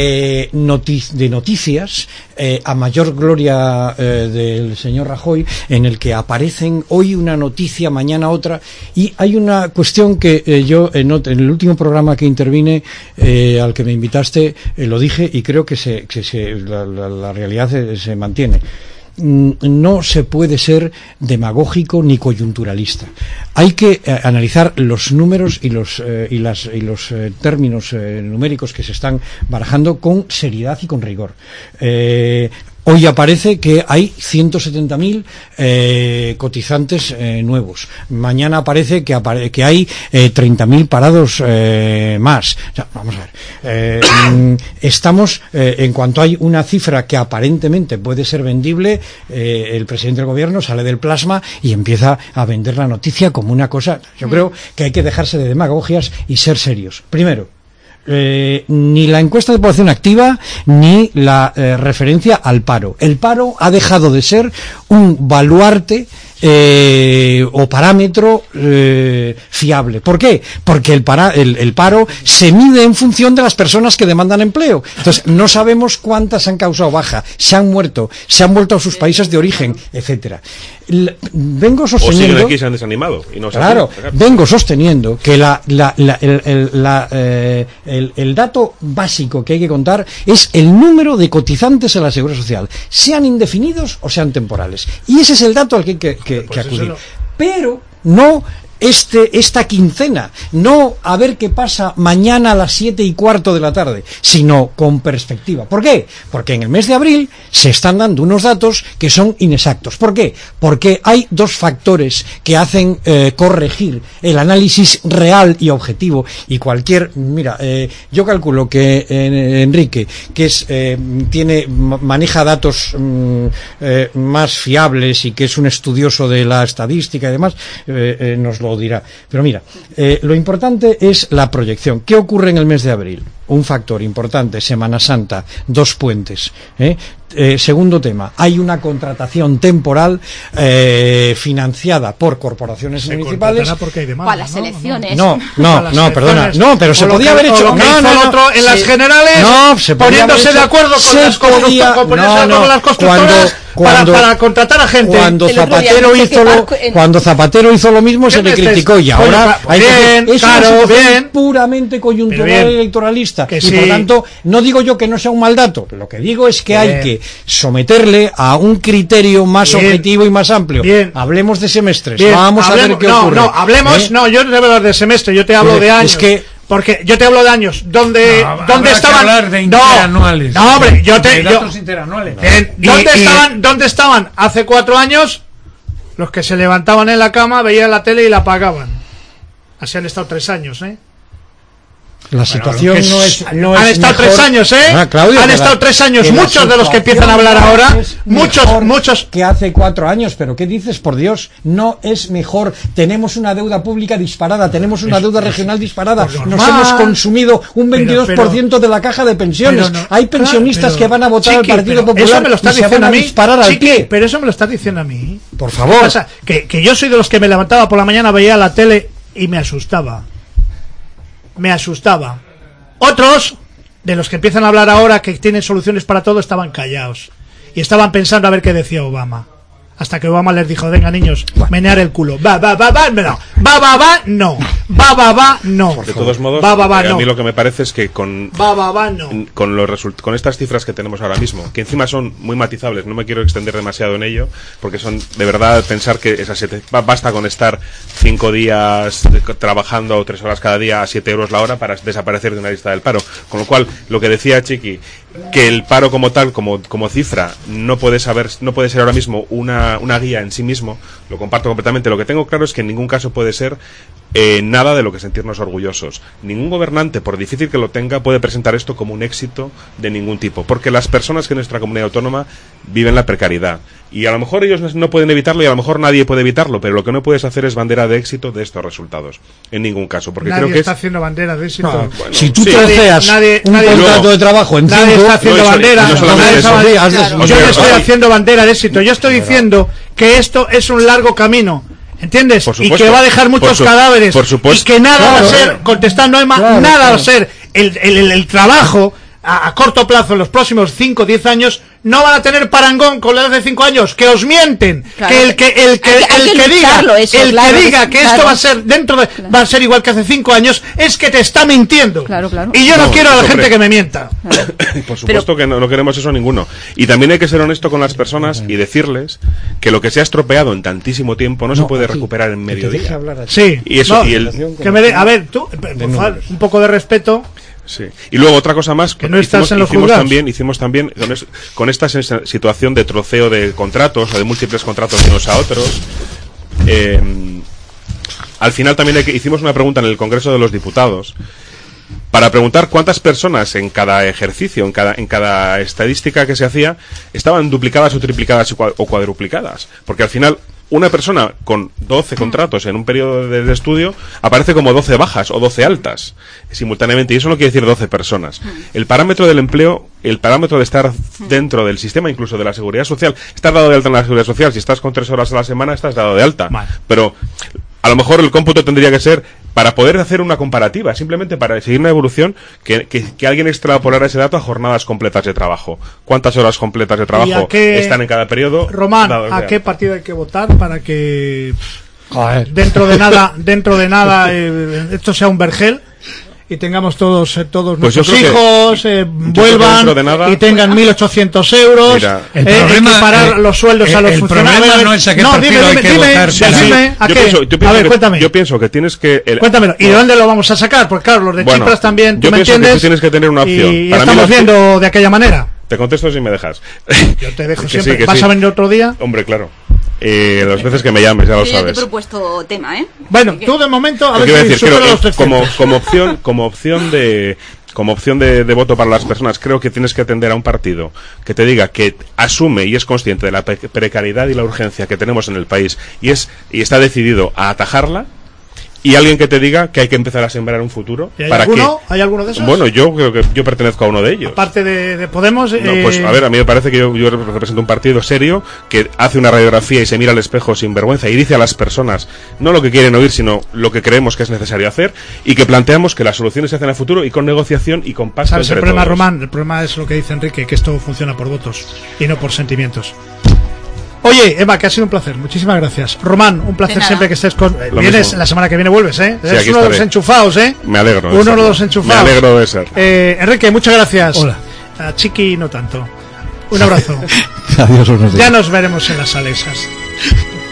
noticias a mayor gloria del señor Rajoy, en el que aparecen hoy una noticia, mañana otra, y hay una cuestión que yo en el último programa que intervine al que me invitaste lo dije y creo que la realidad se mantiene. No se puede ser demagógico ni coyunturalista. Hay que analizar los números y los términos numéricos que se están barajando con seriedad y con rigor. Hoy aparece que hay 170.000 cotizantes nuevos. Mañana aparece que hay 30.000 parados más. O sea, vamos a ver. Estamos, en cuanto hay una cifra que aparentemente puede ser vendible, el presidente del gobierno sale del plasma y empieza a vender la noticia como una cosa. Yo creo que hay que dejarse de demagogias y ser serios. Primero, ni la encuesta de población activa ni la referencia al paro. El paro ha dejado de ser un baluarte o parámetro fiable. ¿Por qué? Porque el paro se mide en función de las personas que demandan empleo. Entonces no sabemos cuántas han causado baja, se han muerto, se han vuelto a sus países de origen, etcétera. Vengo sosteniendo, o siguen aquí, se han desanimado y no vengo sosteniendo que el dato básico que hay que contar es el número de cotizantes en la Seguridad Social, sean indefinidos o sean temporales, y ese es el dato al que hay que acudir. Pero no esta quincena, no a ver qué pasa mañana a las 7:15 de la tarde, sino con perspectiva. ¿Por qué? Porque en el mes de abril se están dando unos datos que son inexactos. ¿Por qué? Porque hay dos factores que hacen corregir el análisis real y objetivo, y cualquier, mira, yo calculo que Enrique, que maneja datos más fiables y que es un estudioso de la estadística y demás, nos lo dirá. Pero mira, lo importante es la proyección. ¿Qué ocurre en el mes de abril? Un factor importante, Semana Santa, 2 puentes. Segundo tema, hay una contratación temporal financiada por corporaciones municipales. Para las elecciones. No, perdona. No, pero se podía haber hecho. En las generales, poniéndose de acuerdo con las constructoras para contratar a gente. Cuando Zapatero hizo lo mismo, se le criticó, y ahora es puramente coyuntural electoralista. Y por tanto, no digo yo que no sea un mal dato, lo que digo es que hay que someterle a un criterio más objetivo y más amplio. Hablemos de semestres. Vamos a ver qué ocurre. Yo no te hablo de semestre, yo te hablo de años. Porque yo te hablo de años, ¿dónde estaban? Hablar de interanuales. No, hombre, datos interanuales. ¿Dónde estaban hace 4 años? Los que se levantaban en la cama, veían la tele y la apagaban. Así han estado 3 años, La situación no es han estado mejor. 3 años, Claudio, han estado 3 años. Muchos de los que empiezan a hablar ahora, muchos que hace 4 años. Pero ¿qué dices? Por Dios, no es mejor. Tenemos una deuda pública disparada, tenemos una deuda regional disparada. Nos hemos consumido un 22% de la caja de pensiones. Hay pensionistas que van a votar al Partido Popular. Eso me lo estás diciendo a mí. Disparar al pie. Pero eso me lo estás diciendo a mí. Por favor. Que yo soy de los que me levantaba por la mañana, veía la tele y me asustaba. Otros, de los que empiezan a hablar ahora, que tienen soluciones para todo, estaban callados y estaban pensando a ver qué decía Obama, hasta que Obama les dijo: venga, niños, menear el culo. No. De todos modos, a mí lo que me parece es que con estas cifras que tenemos ahora mismo, que encima son muy matizables, no me quiero extender demasiado en ello, porque son, de verdad, pensar que basta con estar 5 días trabajando o 3 horas cada día a 7 euros la hora para desaparecer de una lista del paro. Con lo cual, lo que decía Chiqui, que el paro como tal, como cifra, no puede ser ahora mismo una guía en sí mismo, lo comparto completamente. Lo que tengo claro es que en ningún caso puede ser nada de lo que sentirnos orgullosos. Ningún gobernante, por difícil que lo tenga, puede presentar esto como un éxito de ningún tipo, porque las personas que en nuestra comunidad autónoma viven la precariedad, y a lo mejor ellos no pueden evitarlo, y a lo mejor nadie puede evitarlo, pero lo que no puedes hacer es bandera de éxito de estos resultados, en ningún caso, porque nadie creo que está haciendo bandera de éxito. Bueno, si tú troceas un contrato de trabajo en 5, nadie está haciendo bandera. Yo no estoy haciendo bandera de éxito, yo estoy diciendo que esto es un largo camino, ¿entiendes? Y que va a dejar muchos cadáveres, y que nada va a ser, contestando a Emma, nada va a ser el trabajo a corto plazo en los próximos 5 o 10 años. No van a tener parangón con la edad de 5 años, que os mienten, que el que diga que esto va a ser va a ser igual que hace 5 años, es que te está mintiendo. Y yo no quiero a la gente que me mienta. Por supuesto que no queremos eso ninguno. Y también hay que ser honesto con las personas y decirles que lo que se ha estropeado en tantísimo tiempo no se puede recuperar en medio día. Sí. Y eso a ver, tú, por favor, un poco de respeto. Sí. Y luego otra cosa más que no estás en los juzgados. Hicimos también con esta situación de troceo de contratos o de múltiples contratos de unos a otros. Al final también hicimos una pregunta en el Congreso de los Diputados para preguntar cuántas personas en cada ejercicio, en cada estadística que se hacía, estaban duplicadas o triplicadas o cuadruplicadas, porque al final una persona con 12 contratos en un periodo de estudio aparece como 12 bajas o 12 altas simultáneamente, y eso no quiere decir 12 personas. El parámetro del empleo, el parámetro de estar dentro del sistema, incluso de la seguridad social, estar dado de alta en la seguridad social, si estás con 3 horas a la semana estás dado de alta, pero a lo mejor el cómputo tendría que ser, para poder hacer una comparativa, simplemente para seguir una evolución, que alguien extrapolara ese dato a jornadas completas de trabajo. ¿Cuántas horas completas de trabajo están en cada periodo? Román, ¿a qué partido hay que votar para que dentro de nada esto sea un vergel? y tengamos todos pues nuestros hijos vuelvan y tengan 1.800 euros. Mira, el problema, equiparar los sueldos a los funcionarios. El problema no es a qué partido hay que votar. Yo pienso que tienes que... Cuéntamelo. ¿Y de dónde lo vamos a sacar? Porque claro, los de Chipras también, tú me entiendes. Que tú tienes que tener una opción. Y estamos viendo de aquella manera. Te contesto si me dejas. Yo te dejo siempre. Sí, ¿vas a venir otro día? Hombre, claro. Las veces que me llames, ya lo sabes. Yo te he propuesto tema, ¿eh? Bueno, tú de momento, a ver si decir, creo, como opción de voto para las personas, creo que tienes que atender a un partido que te diga que asume y es consciente de la precariedad y la urgencia que tenemos en el país y está decidido a atajarla. Y alguien que te diga que hay que empezar a sembrar un futuro. ¿Hay alguno de esos? Bueno, yo creo que yo pertenezco a uno de ellos. Aparte de Podemos. No, pues a ver, a mí me parece que yo represento un partido serio que hace una radiografía y se mira al espejo sin vergüenza y dice a las personas no lo que quieren oír, sino lo que creemos que es necesario hacer y que planteamos que las soluciones se hacen a futuro y con negociación y con pacto. ¿Sabes el problema, Román? El problema es lo que dice Enrique, que esto funciona por votos y no por sentimientos. Oye, Eva, que ha sido un placer. Muchísimas gracias. Román, un placer siempre que estés con... Vienes, la semana que viene vuelves, ¿eh? Sí, eres uno de los enchufados, ¿eh? Me alegro. Uno de los enchufados. Me alegro de ser. Enrique, muchas gracias. Hola. A Chiqui, no tanto. Un abrazo. Adiós, ya nos veremos en las salesas.